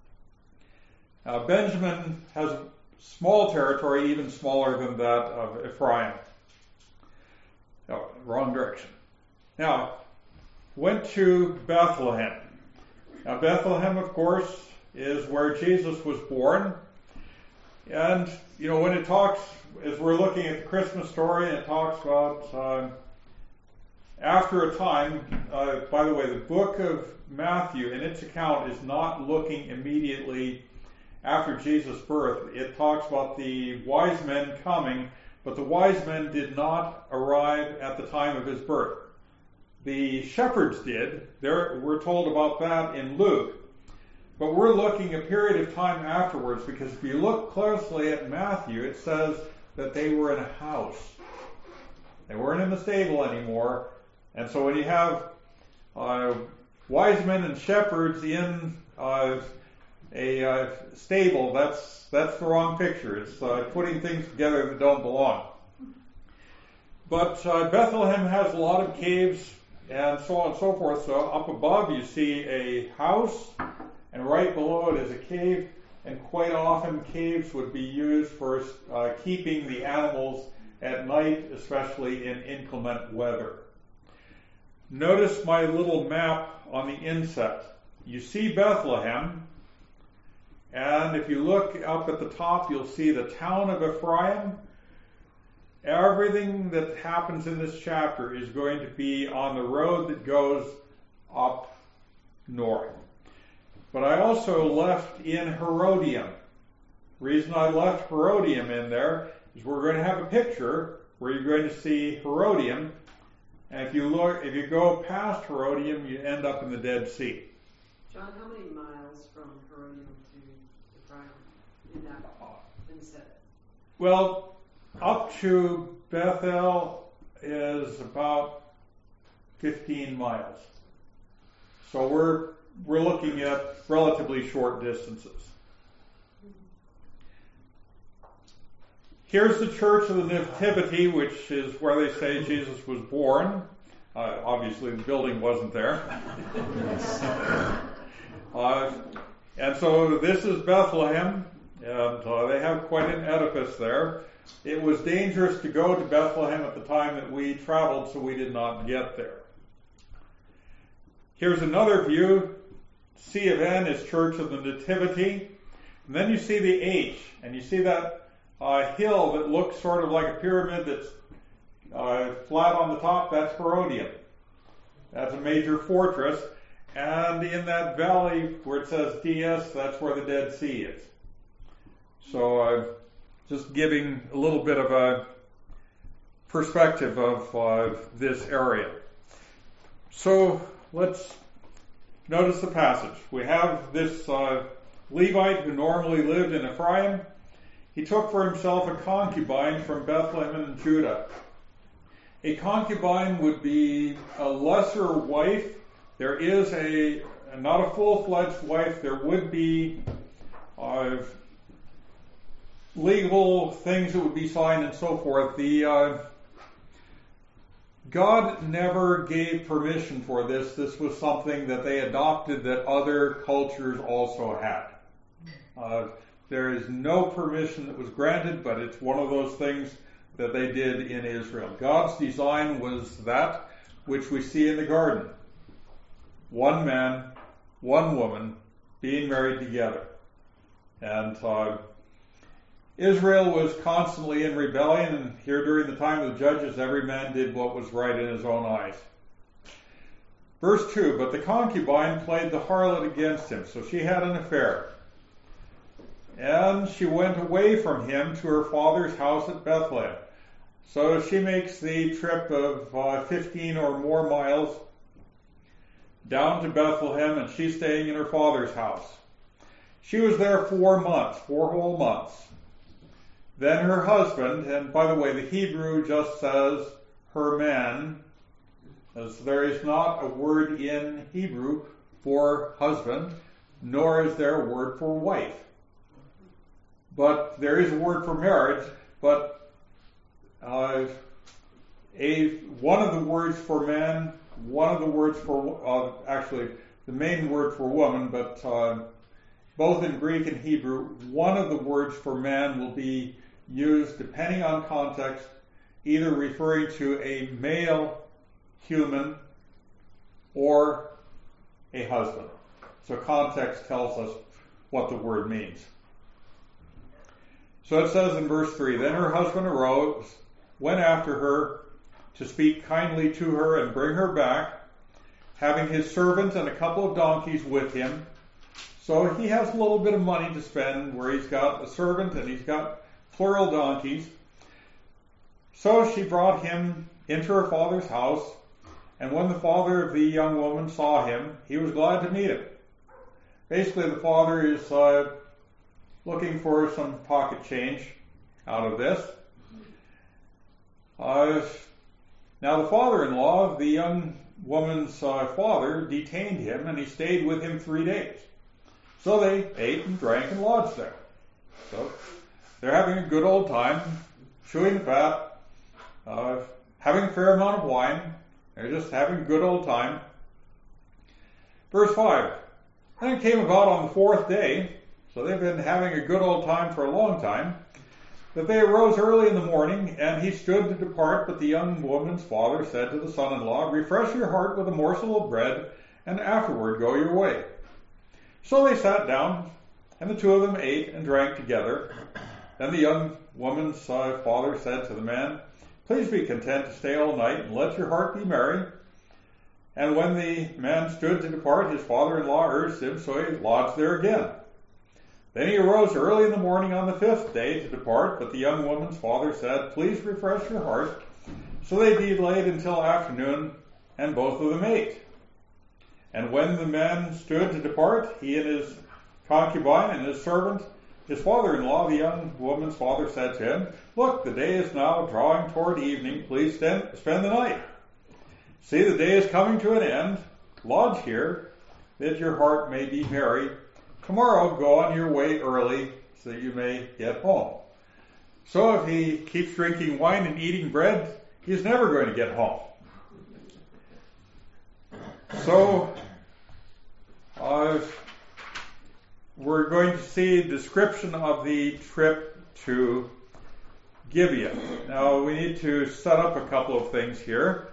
Benjamin has small territory, even smaller than that of Ephraim. Oh, wrong direction. Now, went to Bethlehem. Now, Bethlehem, of course, is where Jesus was born. And, you know, when it talks, as we're looking at the Christmas story, it talks about after a time, by the way, the book of Matthew in its account is not looking immediately after Jesus' birth, it talks about the wise men coming, but the wise men did not arrive at the time of his birth. The shepherds did. We're told about that in Luke. But we're looking a period of time afterwards, because if you look closely at Matthew, it says that they were in a house. They weren't in the stable anymore. And so when you have wise men and shepherds in a stable, that's the wrong picture. It's putting things together that don't belong. But Bethlehem has a lot of caves and so on and so forth. So up above you see a house, and right below it is a cave. And quite often caves would be used for keeping the animals at night, especially in inclement weather. Notice my little map on the inset. You see Bethlehem, and if you look up at the top, you'll see the town of Ephraim. Everything that happens in this chapter is going to be on the road that goes up north. But I also left in Herodium. The reason I left Herodium in there is we're going to have a picture where you're going to see Herodium, and if you go past Herodium, you end up in the Dead Sea. John, how many miles from Herodium to Ephraim in that inset? Well, up to Bethel is about 15 miles. So we're looking at relatively short distances. Here's the Church of the Nativity, which is where they say Jesus was born. Obviously, the building wasn't there. And so this is Bethlehem, and they have quite an edifice there. It was dangerous to go to Bethlehem at the time that we traveled, so we did not get there. Here's another view. C of N is Church of the Nativity. And then you see the H, and you see that hill that looks sort of like a pyramid that's flat on the top. That's Herodium. That's a major fortress. And in that valley where it says DS, that's where the Dead Sea is. So just giving a little bit of a perspective of this area. So let's notice the passage. We have this Levite who normally lived in Ephraim. He took for himself a concubine from Bethlehem in Judah. A concubine would be a lesser wife. There is not a full-fledged wife. There would be legal things that would be signed and so forth. God never gave permission for this. This was something that they adopted that other cultures also had. There is no permission that was granted, but it's one of those things that they did in Israel. God's design was that which we see in the garden. One man, one woman, being married together. And Israel was constantly in rebellion, and here during the time of the judges, every man did what was right in his own eyes. Verse 2, but the concubine played the harlot against him, so she had an affair. And she went away from him to her father's house at Bethlehem. So she makes the trip of 15 or more miles down to Bethlehem, and she's staying in her father's house. She was there 4 months, 4 whole months. Then her husband, and by the way, the Hebrew just says her man, as there is not a word in Hebrew for husband, nor is there a word for wife. But there is a word for marriage, but one of the words for man, one of the words for, actually the main word for woman, but both in Greek and Hebrew, one of the words for man will be used, depending on context, either referring to a male human or a husband. So context tells us what the word means. So it says in verse 3, then her husband arose, went after her to speak kindly to her and bring her back, having his servant and a couple of donkeys with him. So he has a little bit of money to spend where he's got a servant and he's got plural donkeys. So she brought him into her father's house, and when the father of the young woman saw him, he was glad to meet him. Basically, the father is looking for some pocket change out of this. Now the father-in-law of the young woman's father detained him, and he stayed with him 3 days. So they ate and drank and lodged there. So they're having a good old time, chewing the fat, having a fair amount of wine. They're just having a good old time. Verse 5. Then it came about on the 4th day, so they've been having a good old time for a long time, that they arose early in the morning, and he stood to depart, but the young woman's father said to the son-in-law, refresh your heart with a morsel of bread, and afterward go your way. So they sat down, and the two of them ate and drank together. Then the young woman's father said to the man, please be content to stay all night, and let your heart be merry. And when the man stood to depart, his father-in-law urged him, so he lodged there again. Then he arose early in the morning on the 5th day to depart, but the young woman's father said, please refresh your heart. So they delayed until afternoon, and both of them ate. And when the man stood to depart, he and his concubine and his servant, his father-in-law, the young woman's father, said to him, look, the day is now drawing toward evening. Please spend the night. See, the day is coming to an end. Lodge here, that your heart may be merry. Tomorrow go on your way early, so that you may get home. So if he keeps drinking wine and eating bread, he's never going to get home. So we're going to see a description of the trip to Gibeah. Now we need to set up a couple of things here.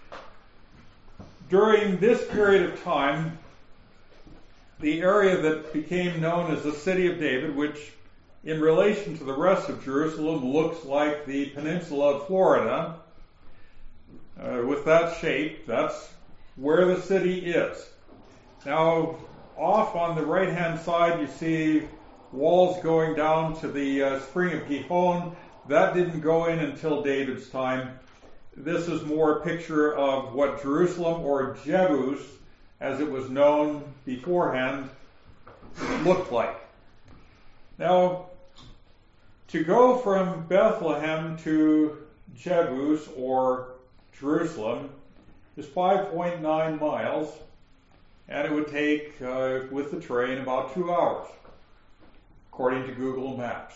During this period of time, the area that became known as the City of David, which in relation to the rest of Jerusalem looks like the peninsula of Florida, with that shape, that's where the city is. Now, off on the right-hand side, you see walls going down to the spring of Gihon. That didn't go in until David's time. This is more a picture of what Jerusalem, or Jebus, as it was known beforehand, looked like. Now, to go from Bethlehem to Jebus, or Jerusalem, is 5.9 miles, and it would take, with the train, about 2 hours, according to Google Maps.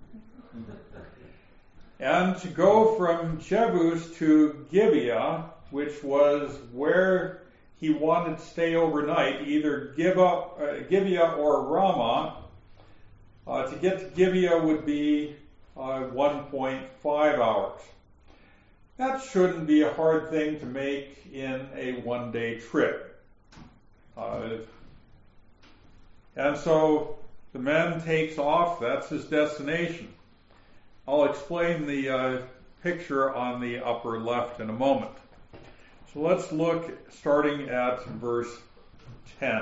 And to go from Jebus to Gibeah, which was where he wanted to stay overnight, either Gibeah or Ramah, to get to Gibeah would be 1.5 hours. That shouldn't be a hard thing to make in a one-day trip. And so the man takes off. That's his destination. I'll explain the picture on the upper left in a moment. So let's look starting at verse 10.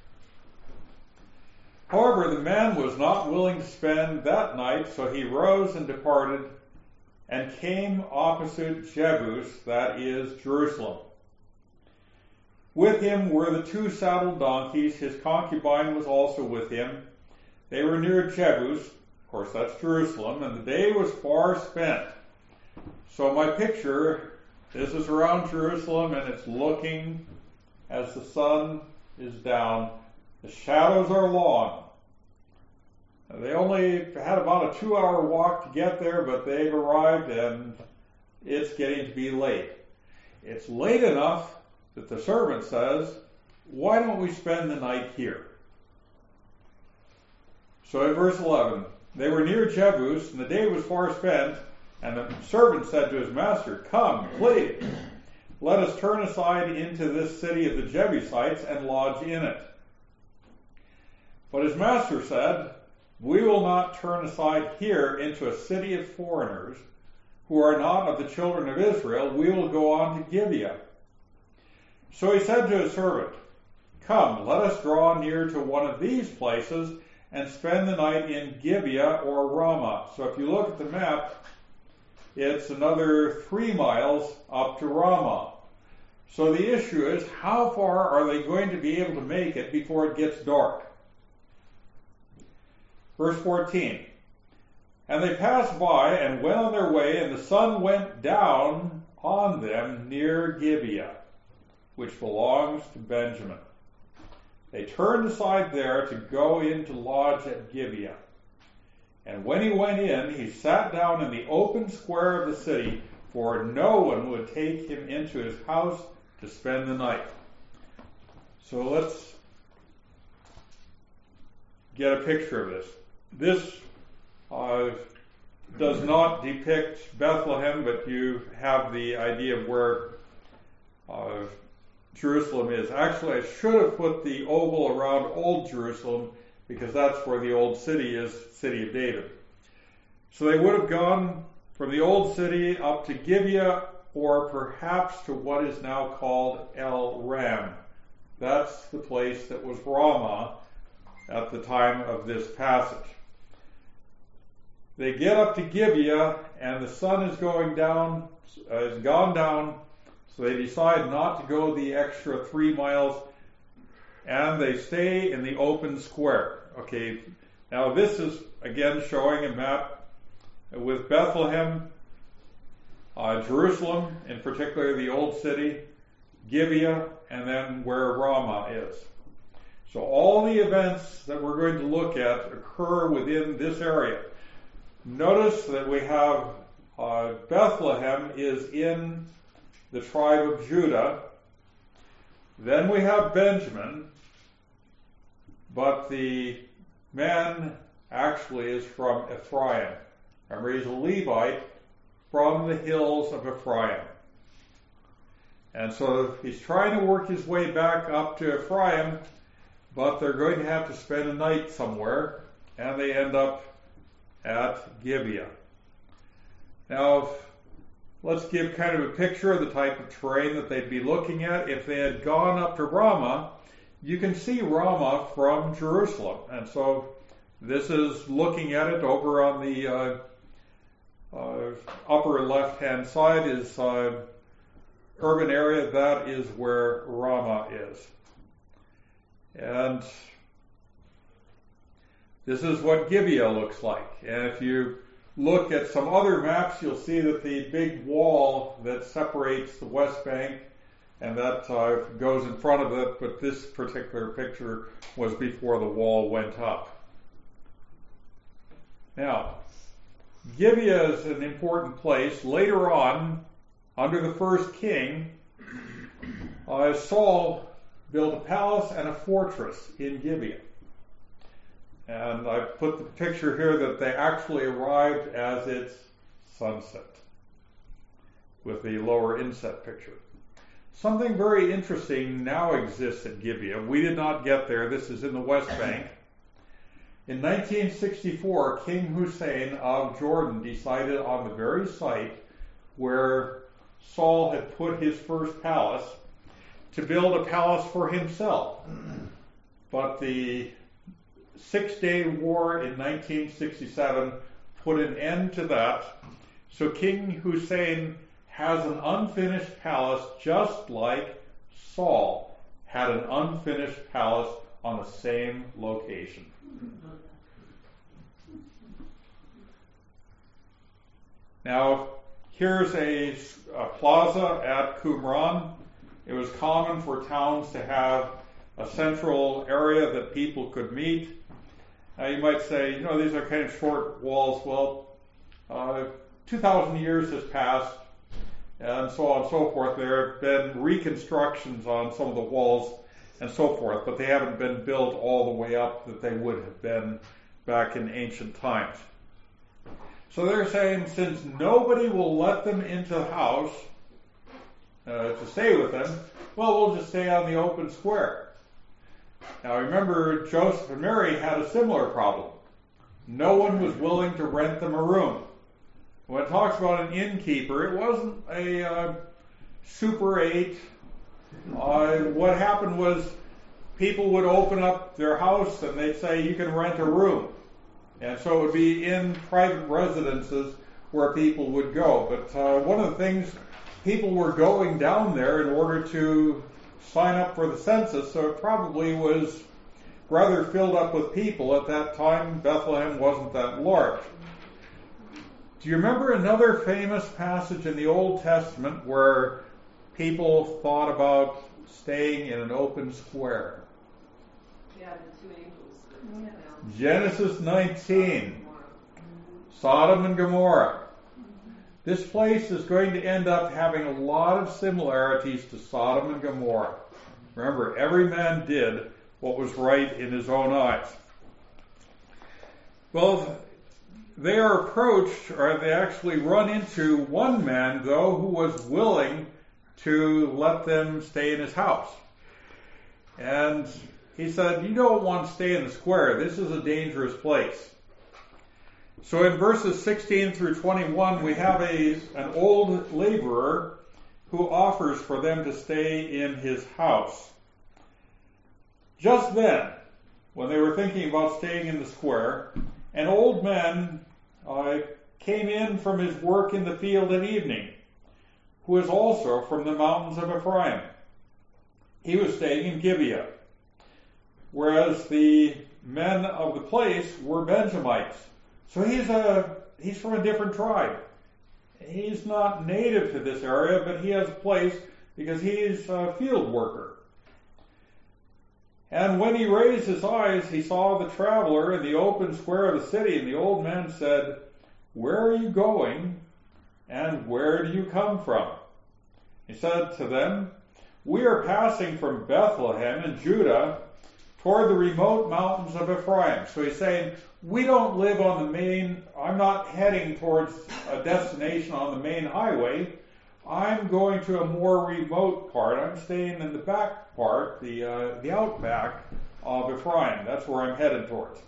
However, the man was not willing to spend that night, so he rose and departed and came opposite Jebus, that is, Jerusalem. With him were the 2 saddled donkeys. His concubine was also with him. They were near Jebus, of course that's Jerusalem, and the day was far spent. So my picture, this is around Jerusalem, and it's looking as the sun is down. The shadows are long. They only had about a 2-hour walk to get there, but they've arrived and it's getting to be late. It's late enough that the servant says, why don't we spend the night here? So in verse 11, they were near Jebus, and the day was far spent, and the servant said to his master, come, please, let us turn aside into this city of the Jebusites and lodge in it. But his master said, we will not turn aside here into a city of foreigners who are not of the children of Israel. We will go on to Gibeah. So he said to his servant, Come, let us draw near to one of these places and spend the night in Gibeah or Ramah. So if you look at the map, it's another 3 miles up to Ramah. So the issue is, how far are they going to be able to make it before it gets dark? Verse 14. And they passed by and went on their way, and the sun went down on them near Gibeah, which belongs to Benjamin. They turned aside there to go in to lodge at Gibeah. And when he went in, he sat down in the open square of the city, for no one would take him into his house to spend the night. So let's get a picture of this. This does not depict Bethlehem, but you have the idea of where Jerusalem is. Actually, I should have put the oval around Old Jerusalem, because that's where the old city is, city of David. So they would have gone from the old city up to Gibeah, or perhaps to what is now called El Ram. That's the place that was Ramah at the time of this passage. They get up to Gibeah, and the sun is going down, has gone down, so they decide not to go the extra 3 miles, and they stay in the open square. Okay, now this is again showing a map with Bethlehem, Jerusalem, in particular the old city, Gibeah, and then where Ramah is. So all the events that we're going to look at occur within this area. Notice that we have Bethlehem is in the tribe of Judah. Then we have Benjamin, but the man actually is from Ephraim. Remember, he's a Levite from the hills of Ephraim. And so he's trying to work his way back up to Ephraim, but they're going to have to spend a night somewhere, and they end up at Gibeah. Now, let's give kind of a picture of the type of terrain that they'd be looking at. If they had gone up to Ramah, you can see Ramah from Jerusalem. And so this is looking at it over on the upper left-hand side is urban area. That is where Ramah is. And this is what Gibeah looks like. And if you look at some other maps, you'll see that the big wall that separates the West Bank, and that goes in front of it, but this particular picture was before the wall went up. Now, Gibeah is an important place. Later on, under the first king, Saul built a palace and a fortress in Gibeah. And I put the picture here that they actually arrived as it's sunset, with the lower inset picture. Something very interesting now exists at Gibeah. We did not get there. This is in the West Bank. In 1964, King Hussein of Jordan decided on the very site where Saul had put his first palace to build a palace for himself. But the 6-Day War in 1967 put an end to that. So King Hussein has an unfinished palace, just like Saul had an unfinished palace on the same location. Now, here's a plaza at Qumran. It was common for towns to have a central area that people could meet. Now you might say, these are kind of short walls. Well, 2,000 years has passed, and so on and so forth. There have been reconstructions on some of the walls and so forth, but they haven't been built all the way up that they would have been back in ancient times. So they're saying, since nobody will let them into the house to stay with them, well, we'll just stay on the open square. Now remember, Joseph and Mary had a similar problem. No one was willing to rent them a room. When it talks about an innkeeper, it wasn't a Super 8. What happened was people would open up their house and they'd say, you can rent a room. And so it would be in private residences where people would go. But one of the things, people were going down there in order to sign up for the census, so it probably was rather filled up with people. At that time, Bethlehem wasn't that large. Do you remember another famous passage in the Old Testament where people thought about staying in an open square? Yeah, the two angels. Genesis 19, Sodom and Gomorrah. This place is going to end up having a lot of similarities to Sodom and Gomorrah. Remember, every man did what was right in his own eyes. Well, they are approached, or they actually run into one man, though, who was willing to let them stay in his house. And he said, you don't want to stay in the square. This is a dangerous place. So in verses 16 through 21, we have an old laborer who offers for them to stay in his house. Just then, when they were thinking about staying in the square, an old man came in from his work in the field at evening, who was also from the mountains of Ephraim. He was staying in Gibeah, whereas the men of the place were Benjamites. So he's from a different tribe. He's not native to this area, but he has a place because he's a field worker. And when he raised his eyes, he saw the traveler in the open square of the city, and the old man said, where are you going, and where do you come from? He said to them, we are passing from Bethlehem in Judah toward the remote mountains of Ephraim. So he's saying, we don't live on the main, I'm not heading towards a destination on the main highway. I'm going to a more remote part. I'm staying in the back part, the outback of Ephraim. That's where I'm headed towards.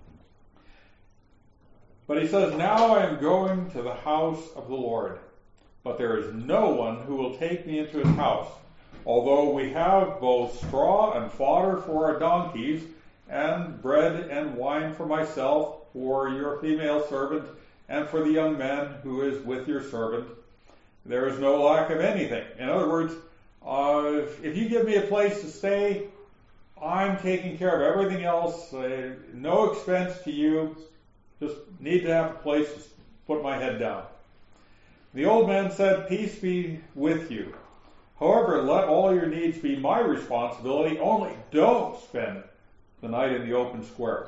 But he says, now I am going to the house of the Lord, but there is no one who will take me into his house, although we have both straw and fodder for our donkeys, and bread and wine for myself, for your female servant, and for the young man who is with your servant. There is no lack of anything. In other words, if you give me a place to stay, I'm taking care of everything else. No expense to you. Just need to have a place to put my head down. The old man said, peace be with you. However, let all your needs be my responsibility. Only don't spend the night in the open square.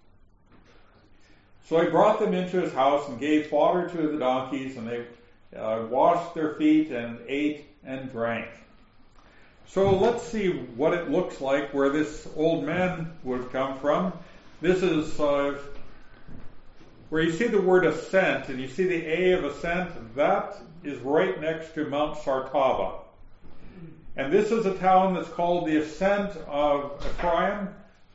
So he brought them into his house and gave fodder to the donkeys, and they washed their feet and ate and drank. So let's see what it looks like where this old man would come from. This is where you see the word ascent, and you see the A of ascent, that is right next to Mount Sartaba. And this is a town that's called the Ascent of Ephraim,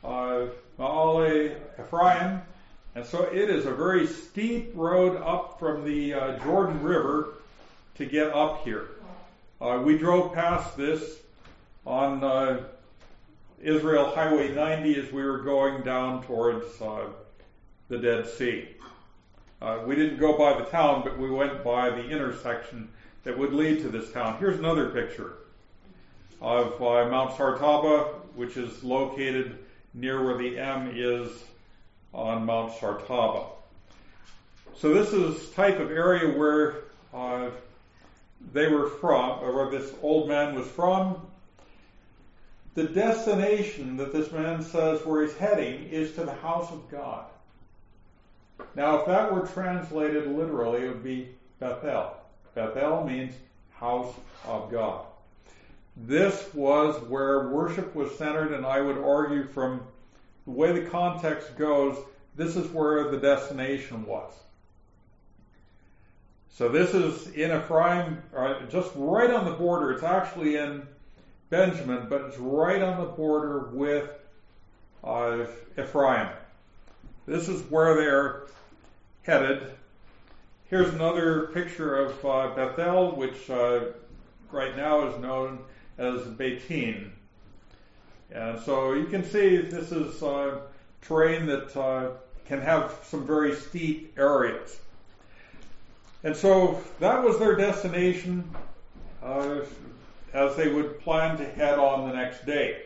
Ma'ale Ephraim. And so it is a very steep road up from the Jordan River to get up here. We drove past this on Israel Highway 90 as we were going down towards the Dead Sea. We didn't go by the town, but we went by the intersection that would lead to this town. Here's another picture of Mount Sartaba, which is located near where the M is on Mount Sartaba. So this is type of area where they were from, or where this old man was from. The destination that this man says where he's heading is to the house of God. Now, if that were translated literally, it would be Bethel. Bethel means house of God. This was where worship was centered, and I would argue from the way the context goes, this is where the destination was. So this is in Ephraim, just right on the border. It's actually in Benjamin, but it's right on the border with Ephraim. This is where they're headed. Here's another picture of Bethel, which right now is known as Betin. And so you can see this is terrain that can have some very steep areas. And so that was their destination as they would plan to head on the next day.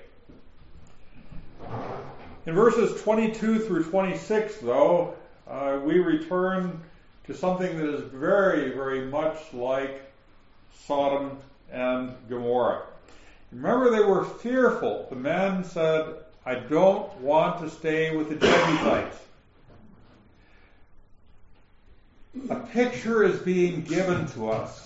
In verses 22 through 26, though, we return to something that is very, very much like Sodom and Gomorrah. Remember, they were fearful. The men said, I don't want to stay with the Jebusites. A picture is being given to us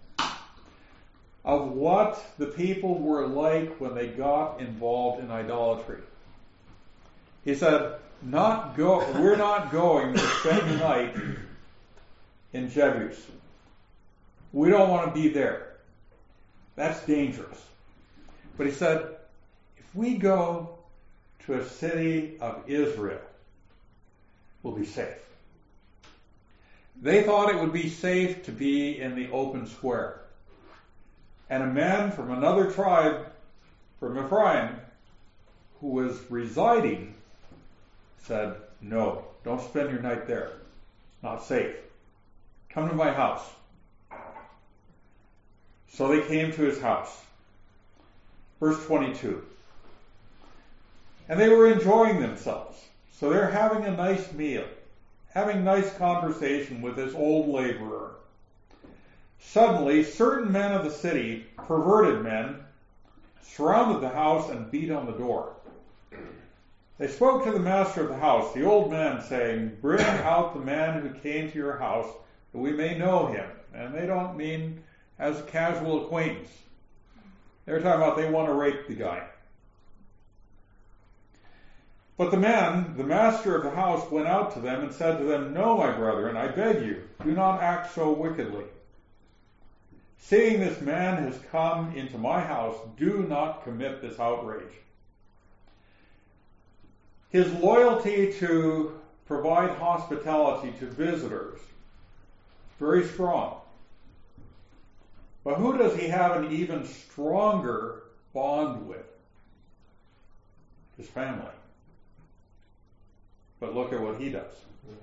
of what the people were like when they got involved in idolatry. He said, we're not going to spend the night in Jebus. We don't want to be there. That's dangerous. But he said, if we go to a city of Israel, we'll be safe. They thought it would be safe to be in the open square. And a man from another tribe, from Ephraim, who was residing, said, no, don't spend your night there. It's not safe. Come to my house. So they came to his house. Verse 22. And they were enjoying themselves. So they're having a nice meal, having nice conversation with this old laborer. Suddenly, certain men of the city, perverted men, surrounded the house and beat on the door. They spoke to the master of the house, the old man, saying, bring out the man who came to your house, that we may know him. And they don't mean as a casual acquaintance. They're talking about they want to rape the guy. But the man, the master of the house, went out to them and said to them, no, my brethren, I beg you, do not act so wickedly. Seeing this man has come into my house, do not commit this outrage. His loyalty to provide hospitality to visitors is very strong. But who does he have an even stronger bond with? His family. But look at what he does.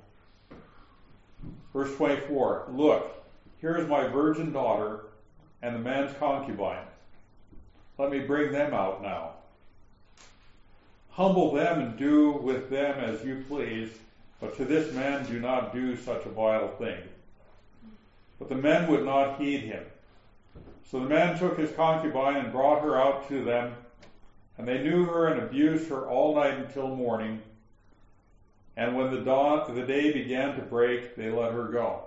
Verse 24, look, here is my virgin daughter and the man's concubine. Let me bring them out now. Humble them and do with them as you please, but to this man do not do such a vile thing. But the men would not heed him. So the man took his concubine and brought her out to them, and they knew her and abused her all night until morning. And when the day began to break, they let her go.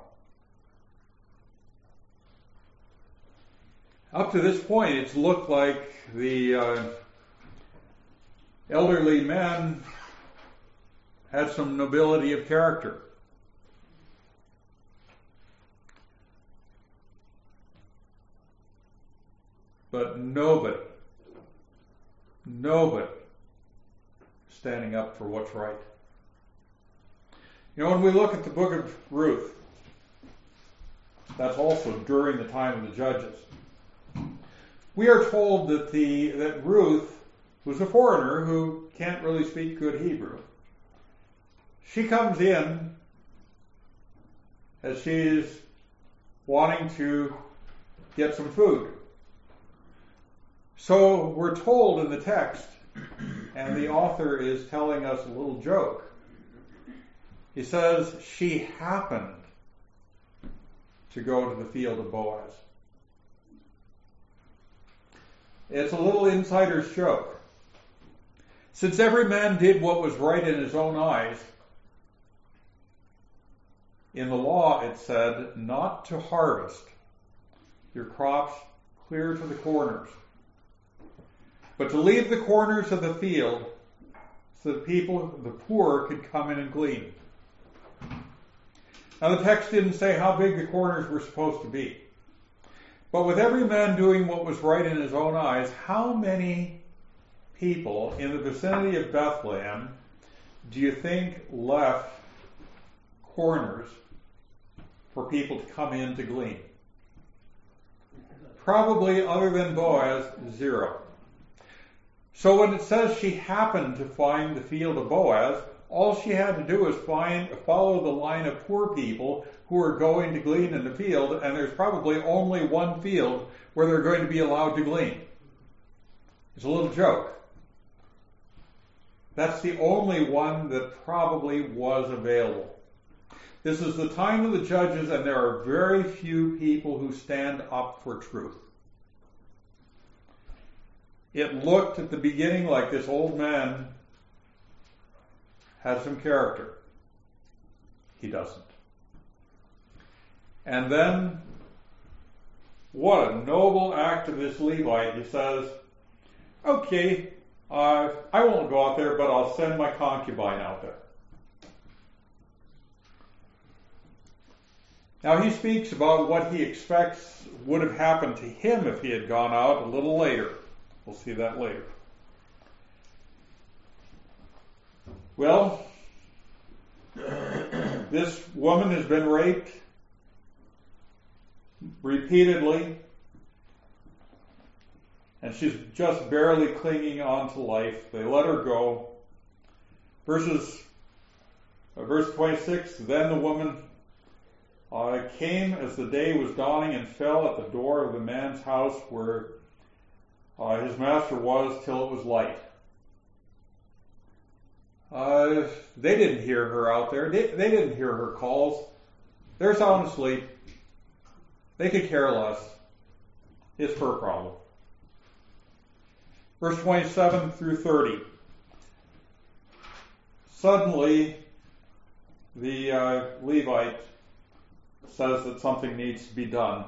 Up to this point, it's looked like the elderly men had some nobility of character. But nobody standing up for what's right. You know, when we look at the book of Ruth, that's also during the time of the judges. We are told that Ruth was a foreigner who can't really speak good Hebrew. She comes in as she's wanting to get some food. So we're told in the text, and the author is telling us a little joke. He says, she happened to go to the field of Boaz. It's a little insider's joke. Since every man did what was right in his own eyes, in the law it said not to harvest your crops clear to the corners, but to leave the corners of the field so that the poor could come in and glean. Now the text didn't say how big the corners were supposed to be. But with every man doing what was right in his own eyes, how many people in the vicinity of Bethlehem do you think left corners for people to come in to glean? Probably, other than Boaz, zero. So when it says she happened to find the field of Boaz, all she had to do was follow the line of poor people who are going to glean in the field, and there's probably only one field where they're going to be allowed to glean. It's a little joke. That's the only one that probably was available. This is the time of the judges, and there are very few people who stand up for truth. It looked at the beginning like this old man had some character. He doesn't. And then, what a noble act of this Levite. He says, okay, I won't go out there, but I'll send my concubine out there. Now he speaks about what he expects would have happened to him if he had gone out a little later. We'll see that later. Well, this woman has been raped repeatedly, and she's just barely clinging on to life. They let her go. Verse 26, then the woman came as the day was dawning and fell at the door of the man's house where his master was till it was light. They didn't hear her out there. They didn't hear her calls. They're sound asleep. They could care less. It's her problem. Verse 27 through 30. Suddenly, the Levite says that something needs to be done.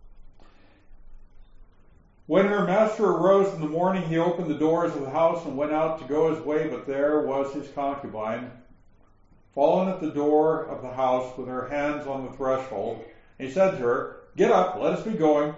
When her master arose in the morning, he opened the doors of the house and went out to go his way, but there was his concubine, fallen at the door of the house with her hands on the threshold. And he said to her, get up, let us be going.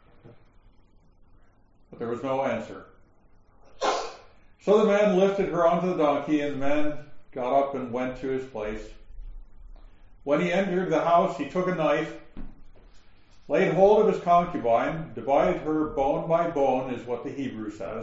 But there was no answer. So the man lifted her onto the donkey, and the man got up and went to his place. When he entered the house, he took a knife, laid hold of his concubine, divided her bone by bone, is what the Hebrew says,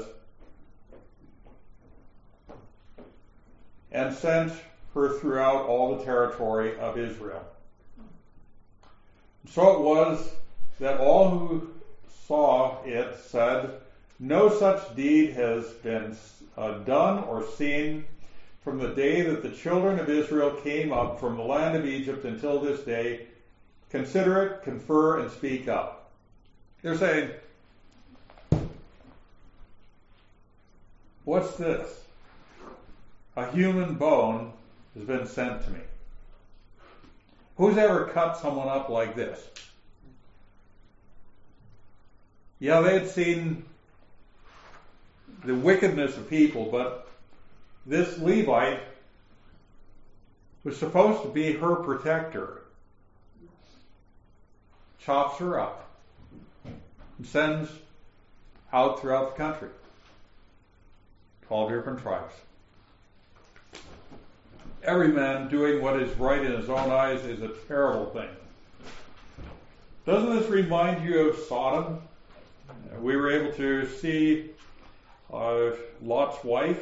and sent her throughout all the territory of Israel. So it was that all who saw it said, no such deed has been done or seen from the day that the children of Israel came up from the land of Egypt until this day. Consider it, confer, and speak up. They're saying, what's this? A human bone has been sent to me. Who's ever cut someone up like this? Yeah, they had seen the wickedness of people, but this Levite was supposed to be her protector. Chops her up and sends out throughout the country. 12 different tribes. Every man doing what is right in his own eyes is a terrible thing. Doesn't this remind you of Sodom? We were able to see Lot's wife.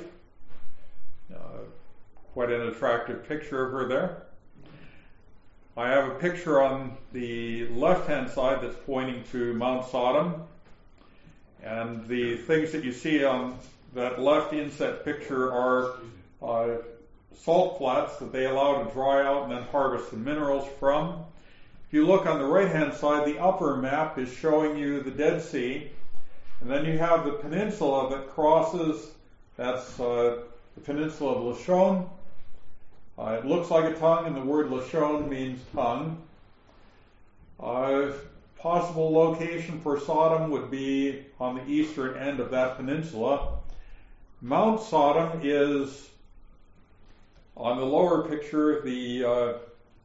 Quite an attractive picture of her there. I have a picture on the left-hand side that's pointing to Mount Sodom. And the things that you see on that left inset picture are salt flats that they allow to dry out and then harvest the minerals from. If you look on the right-hand side, the upper map is showing you the Dead Sea. And then you have the peninsula that crosses, that's the peninsula of Lashon. It looks like a tongue, and the word Lashon means tongue. Possible location for Sodom would be on the eastern end of that peninsula. Mount Sodom is, on the lower picture, the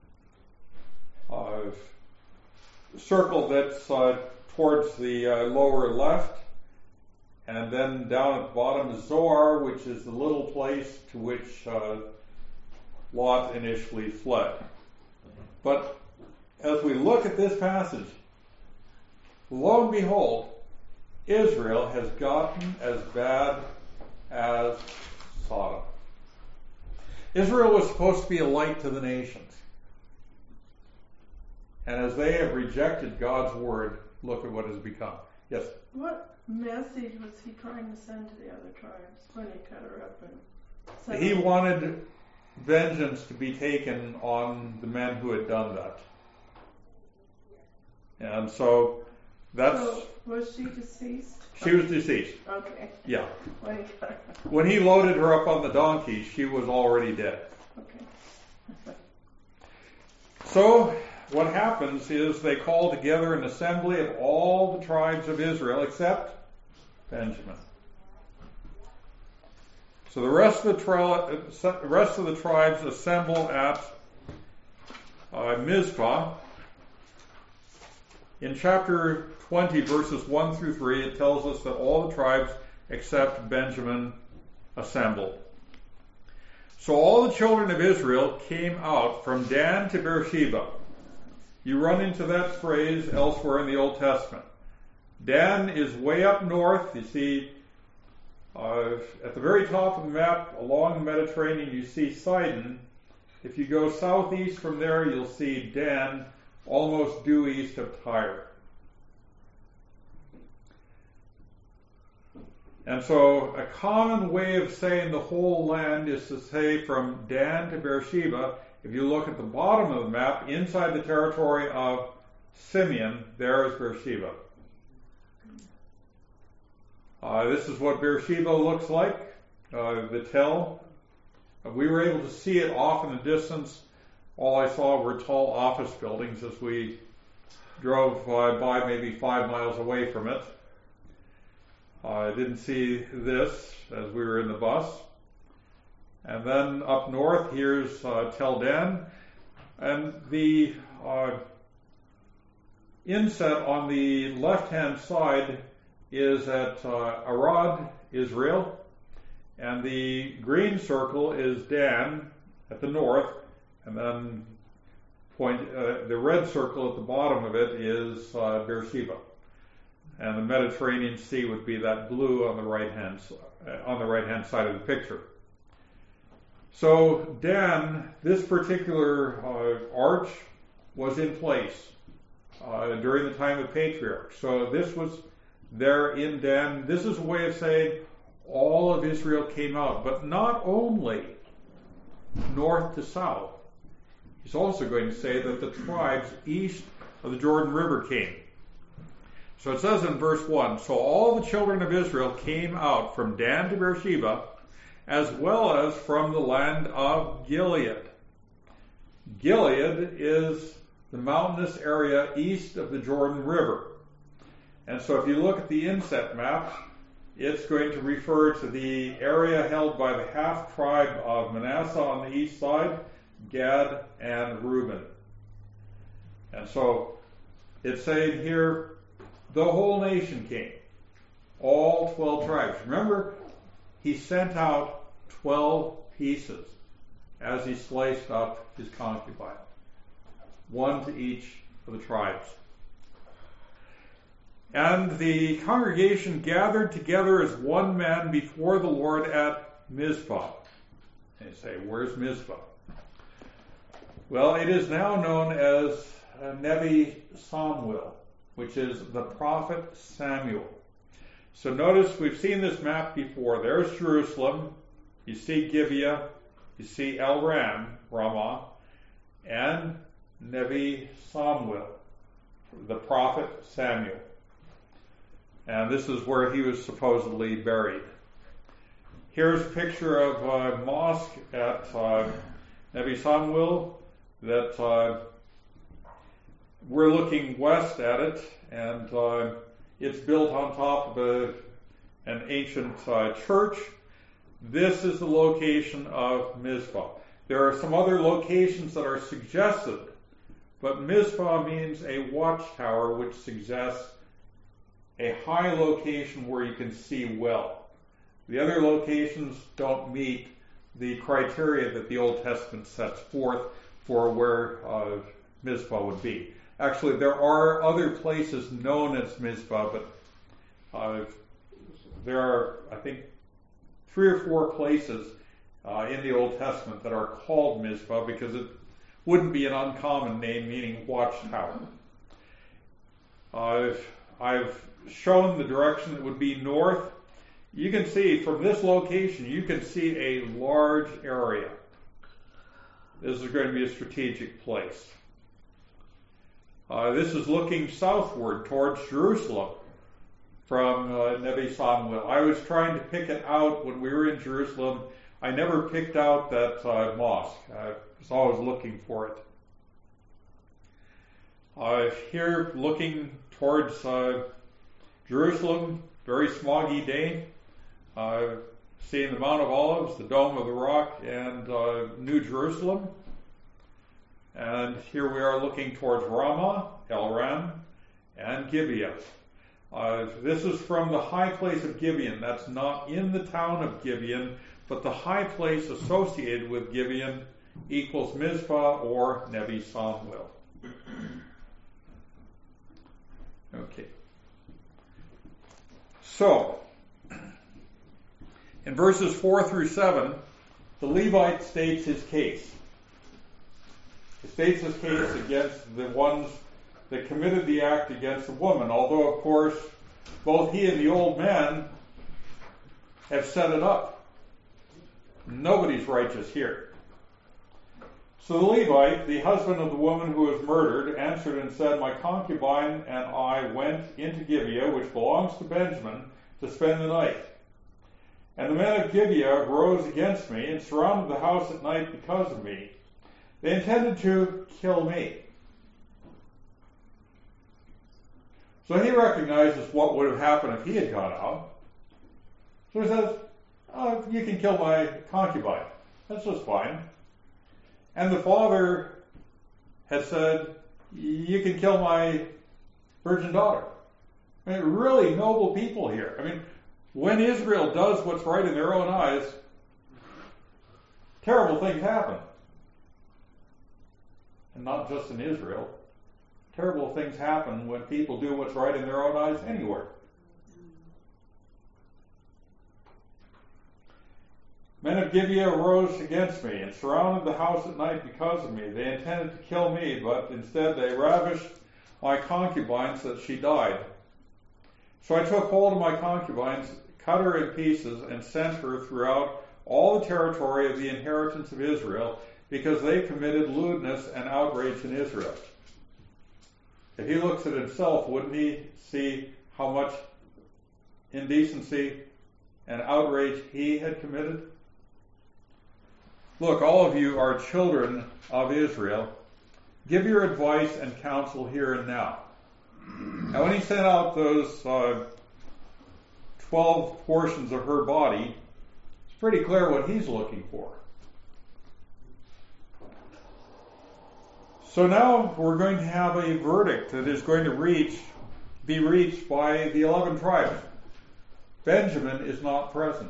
circle that's towards the lower left. And then down at the bottom is Zoar, which is the little place to which Lot initially fled. But as we look at this passage, lo and behold, Israel has gotten as bad as Sodom. Israel was supposed to be a light to the nations. And as they have rejected God's word, look at what has become. Yes? What message was he trying to send to the other tribes when he cut her up and sent He them? wanted vengeance to be taken on the men who had done that. And so that's... So, was she deceased? She was deceased. Okay. Yeah. When he cut her up. When he loaded her up on the donkey, she was already dead. Okay. So what happens is they call together an assembly of all the tribes of Israel except Benjamin. So the rest of the tribes assemble at Mizpah. In chapter 20, verses 1 through 3, it tells us that all the tribes except Benjamin assembled. So all the children of Israel came out from Dan to Beersheba. You run into that phrase elsewhere in the Old Testament. Dan is way up north. You see, at the very top of the map, along the Mediterranean, you see Sidon. If you go southeast from there, you'll see Dan, almost due east of Tyre. And so a common way of saying the whole land is to say from Dan to Beersheba. If you look at the bottom of the map, inside the territory of Simeon, there is Beersheba. This is what Beersheba looks like, the tell. We were able to see it off in the distance. All I saw were tall office buildings as we drove by maybe 5 miles away from it. I didn't see this as we were in the bus. And then up north, here's Tel Dan. And the inset on the left-hand side is at Arad, Israel. And the green circle is Dan at the north. And then the red circle at the bottom of it is Beersheba. And the Mediterranean Sea would be that blue on the right-hand side of the picture. So Dan, this particular arch was in place during the time of the patriarchs. So this was there in Dan. This is a way of saying all of Israel came out, but not only north to south. He's also going to say that the tribes east of the Jordan River came. So it says in verse 1, so all the children of Israel came out from Dan to Beersheba, as well as from the land of Gilead. Gilead is the mountainous area east of the Jordan River. And so if you look at the inset map, it's going to refer to the area held by the half-tribe of Manasseh on the east side, Gad and Reuben. And so it's saying here, the whole nation came. All 12 tribes. Remember, he sent out 12 pieces as he sliced up his concubine. One to each of the tribes. And the congregation gathered together as one man before the Lord at Mizpah. And you say, where's Mizpah? Well, it is now known as Nevi Samuel, which is the prophet Samuel. So notice we've seen this map before. There's Jerusalem. You see Gibeah. You see El Ramah, and Nevi Samuel, the prophet Samuel. And this is where he was supposedly buried. Here's a picture of a mosque at Nevi Samuel that we're looking west at it, and it's built on top of an ancient church. This is the location of Mizpah. There are some other locations that are suggested, but Mizpah means a watchtower, which suggests a high location where you can see well. The other locations don't meet the criteria that the Old Testament sets forth for where Mizpah would be. Actually, there are other places known as Mizpah, but there are, I think, 3 or 4 places in the Old Testament that are called Mizpah because it wouldn't be an uncommon name meaning watchtower. I've shown the direction that would be north. You can see from this location, you can see a large area. This is going to be a strategic place. This is looking southward towards Jerusalem from Nevi Samuel. I was trying to pick it out when we were in Jerusalem. I never picked out that mosque. I was always looking for it. Here, looking towards Jerusalem, very smoggy day. Seeing the Mount of Olives, the Dome of the Rock, and New Jerusalem. And here we are looking towards Ramah, El Ram, and Gibeah. This is from the high place of Gibeon. That's not in the town of Gibeon, but the high place associated with Gibeon equals Mizpah or Nevi Samuel. Okay. So, in verses 4 through 7, the Levite states his case. He states his case against the ones that committed the act against the woman, although, of course, both he and the old man have set it up. Nobody's righteous here. So the Levite, the husband of the woman who was murdered, answered and said, "My concubine and I went into Gibeah, which belongs to Benjamin, to spend the night. And the men of Gibeah rose against me and surrounded the house at night because of me. They intended to kill me." So he recognizes what would have happened if he had gone out. So he says, "Oh, you can kill my concubine. That's just fine." And the father had said, "You can kill my virgin daughter." I mean, really noble people here. I mean, when Israel does what's right in their own eyes, terrible things happen. And not just in Israel. Terrible things happen when people do what's right in their own eyes anywhere. Men of Gibeah rose against me and surrounded the house at night because of me. They intended to kill me, but instead they ravished my concubine so that she died. So I took hold of my concubines, cut her in pieces, and sent her throughout all the territory of the inheritance of Israel, because they committed lewdness and outrage in Israel. If he looks at himself, wouldn't he see how much indecency and outrage he had committed? Look, all of you are children of Israel. Give your advice and counsel here and now. Now, when he sent out those 12 portions of her body, it's pretty clear what he's looking for. So now we're going to have a verdict that is going to be reached by the 11 tribes. Benjamin is not present.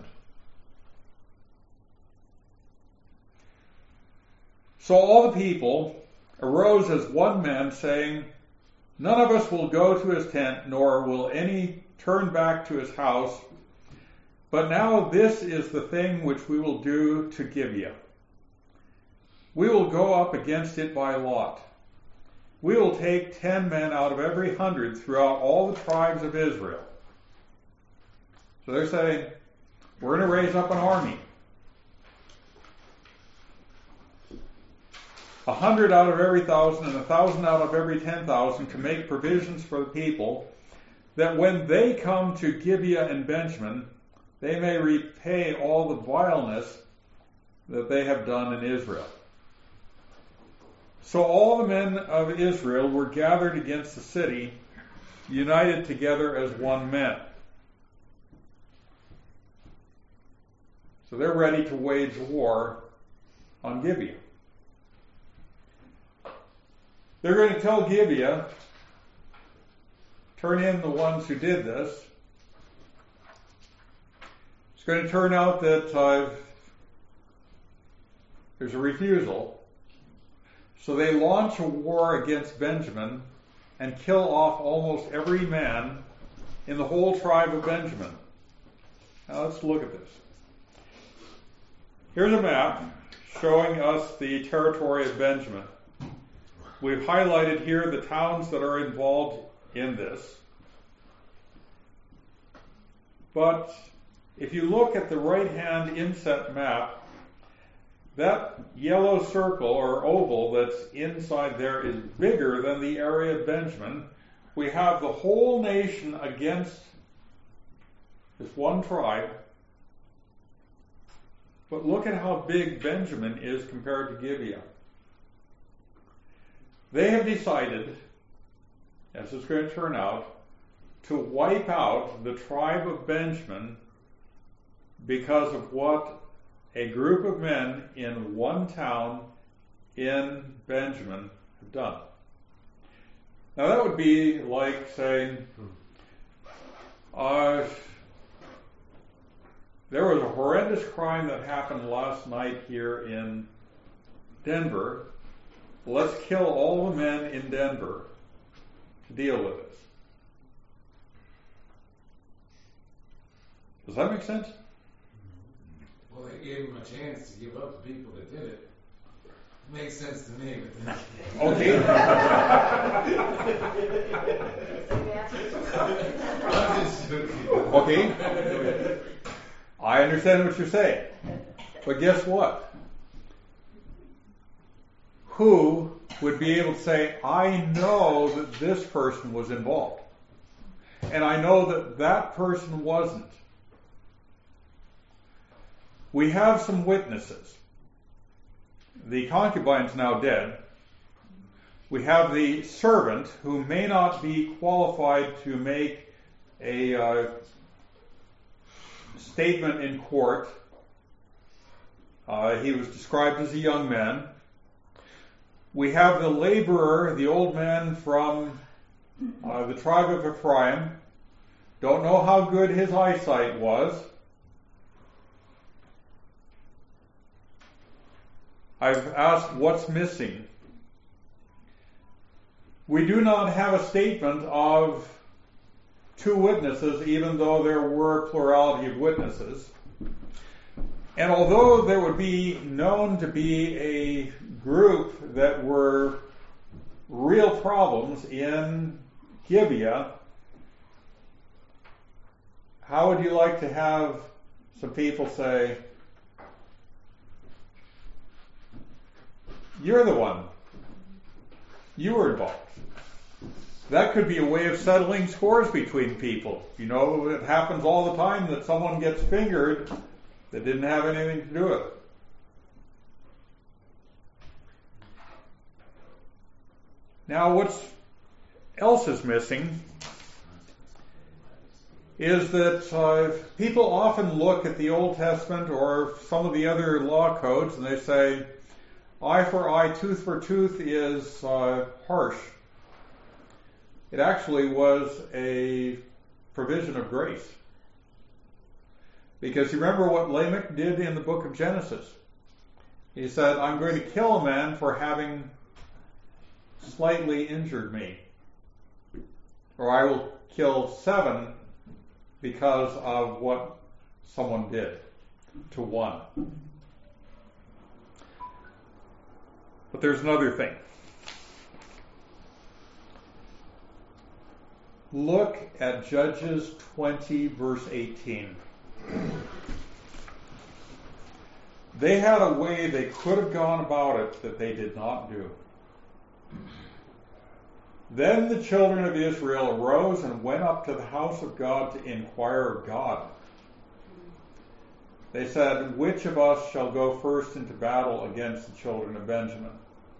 So all the people arose as one man, saying, "None of us will go to his tent, nor will any turn back to his house. But now this is the thing which we will do to Gibeah. We will go up against it by lot. We will take 10 men out of every 100 throughout all the tribes of Israel." So they're saying, we're going to raise up an army. 100 out of every 1,000 and 1,000 out of every 10,000 to make provisions for the people, that when they come to Gibeah and Benjamin, they may repay all the vileness that they have done in Israel. So all the men of Israel were gathered against the city, united together as one man. So they're ready to wage war on Gibeah. They're going to tell Gibeah, turn in the ones who did this. It's going to turn out that there's a refusal. So they launch a war against Benjamin and kill off almost every man in the whole tribe of Benjamin. Now let's look at this. Here's a map showing us the territory of Benjamin. We've highlighted here the towns that are involved in this. But if you look at the right-hand inset map, that yellow circle or oval that's inside there is bigger than the area of Benjamin. We have the whole nation against this one tribe. But look at how big Benjamin is compared to Gibeah. They have decided, as it's going to turn out, to wipe out the tribe of Benjamin because of what a group of men in one town in Benjamin have done. Now that would be like saying, there was a horrendous crime that happened last night here in Denver. Let's kill all the men in Denver to deal with it. Does that make sense? Well, they gave him a chance to give up the people that did it. Makes sense to me, but Okay. I'm just joking. Okay. I understand what you're saying. But guess what? Who would be able to say, I know that this person was involved, and I know that that person wasn't? We have some witnesses. The concubine's now dead. We have the servant who may not be qualified to make a statement in court. He was described as a young man. We have the laborer, the old man from the tribe of Ephraim. Don't know how good his eyesight was. I've asked what's missing. We do not have a statement of two witnesses, even though there were plurality of witnesses. And although there would be known to be a group that were real problems in Gibeah, how would you like to have some people say, you're the one. You were involved. That could be a way of settling scores between people. You know, it happens all the time that someone gets fingered that didn't have anything to do with it. Now, what else is missing is that people often look at the Old Testament or some of the other law codes and they say, eye for eye, tooth for tooth is harsh. It actually was a provision of grace. Because you remember what Lamech did in the book of Genesis. He said, I'm going to kill a man for having slightly injured me. Or I will kill 7 because of what someone did to one. But there's another thing. Look at Judges 20, verse 18. They had a way they could have gone about it that they did not do. Then the children of Israel arose and went up to the house of God to inquire of God. They said, which of us shall go first into battle against the children of Benjamin?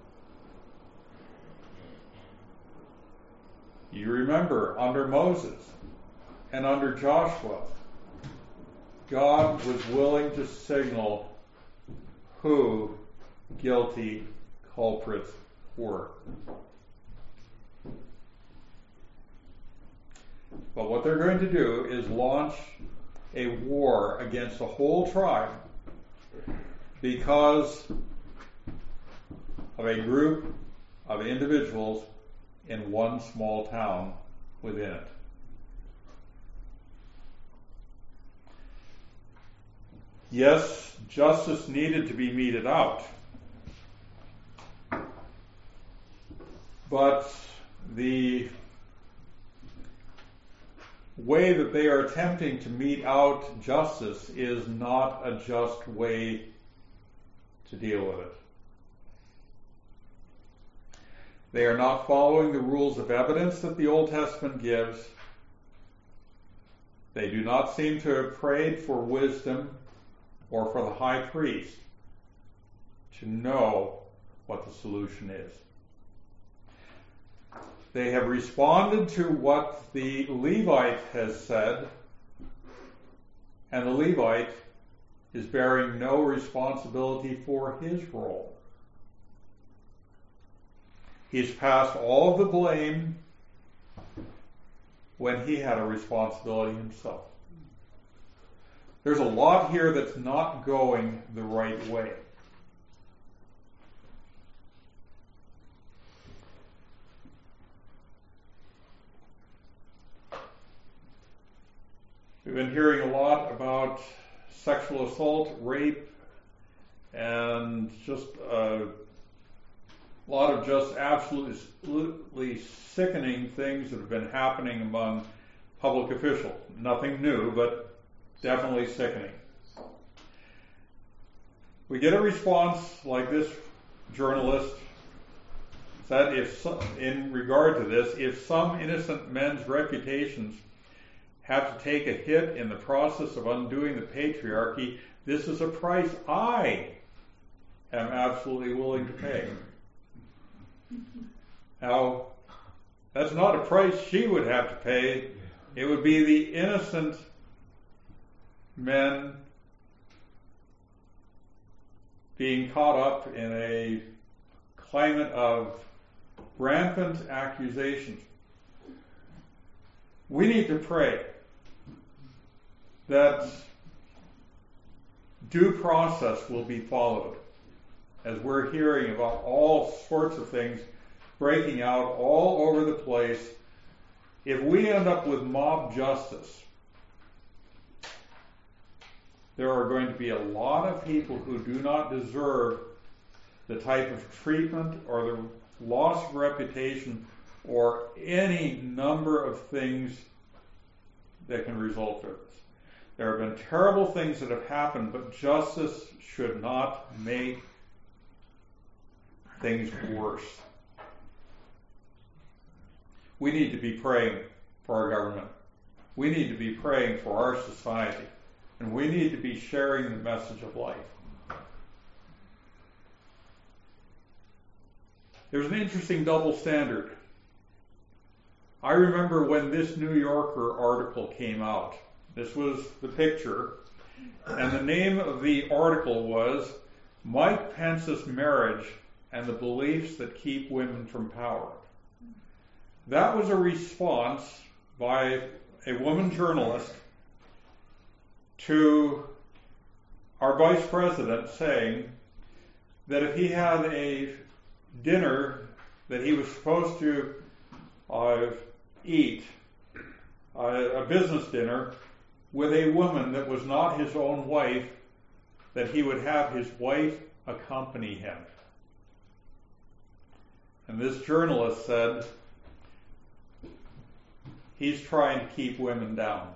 You remember, under Moses and under Joshua, God was willing to signal who guilty culprits were. But what they're going to do is launch a war against the whole tribe because of a group of individuals in one small town within it. Yes, justice needed to be meted out. But the way that they are attempting to mete out justice is not a just way to deal with it. They are not following the rules of evidence that the Old Testament gives. They do not seem to have prayed for wisdom or for the high priest to know what the solution is. They have responded to what the Levite has said, and the Levite is bearing no responsibility for his role. He's passed all of the blame when he had a responsibility himself. There's a lot here that's not going the right way. We've been hearing a lot about sexual assault, rape, and just a lot of just absolutely sickening things that have been happening among public officials. Nothing new, but definitely sickening. We get a response like this journalist said, in regard to this, if some innocent men's reputations have to take a hit in the process of undoing the patriarchy, this is a price I am absolutely willing to pay. Now, that's not a price she would have to pay. It would be the innocent men being caught up in a climate of rampant accusations. We need to pray that due process will be followed, as we're hearing about all sorts of things breaking out all over the place. If we end up with mob justice, there are going to be a lot of people who do not deserve the type of treatment or the loss of reputation or any number of things that can result from this. There have been terrible things that have happened, but justice should not make things worse. We need to be praying for our government. We need to be praying for our society. And we need to be sharing the message of life. There's an interesting double standard. I remember when this New Yorker article came out. This was the picture, and the name of the article was Mike Pence's Marriage and the Beliefs That Keep Women from Power. That was a response by a woman journalist to our vice president saying that if he had a dinner that he was supposed to eat, a business dinner, with a woman that was not his own wife, that he would have his wife accompany him. And this journalist said, he's trying to keep women down.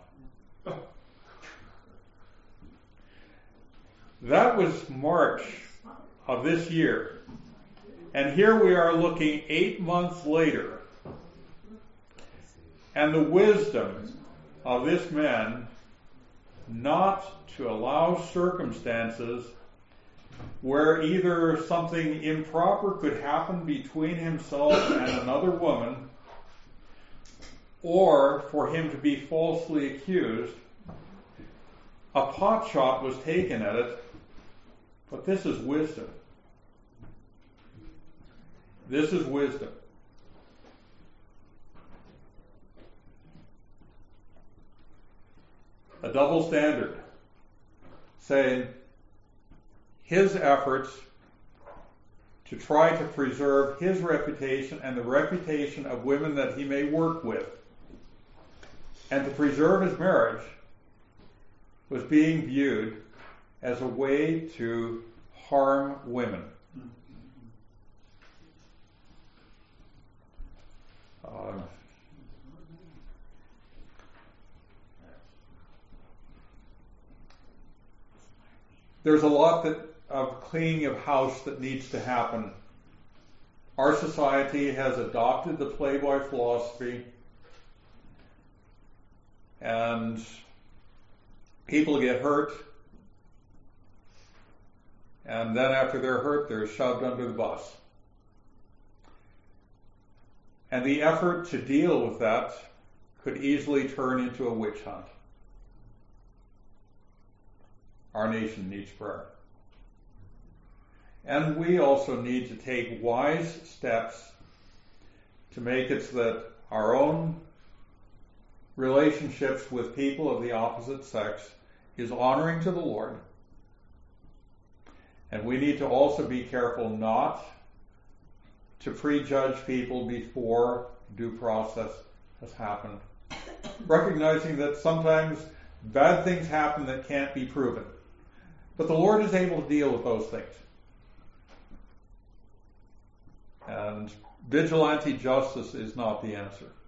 That was March of this year. And here we are looking 8 months later. And the wisdom of this man not to allow circumstances where either something improper could happen between himself and another woman, or for him to be falsely accused. A pot shot was taken at it, but this is wisdom. This is wisdom. A double standard, saying his efforts to try to preserve his reputation and the reputation of women that he may work with, and to preserve his marriage, was being viewed as a way to harm women. There's a lot of cleaning of house that needs to happen. Our society has adopted the Playboy philosophy, and people get hurt, and then after they're hurt, they're shoved under the bus. And the effort to deal with that could easily turn into a witch hunt. Our nation needs prayer. And we also need to take wise steps to make it so that our own relationships with people of the opposite sex is honoring to the Lord. And we need to also be careful not to prejudge people before due process has happened. Recognizing that sometimes bad things happen that can't be proven. But the Lord is able to deal with those things. And vigilante justice is not the answer.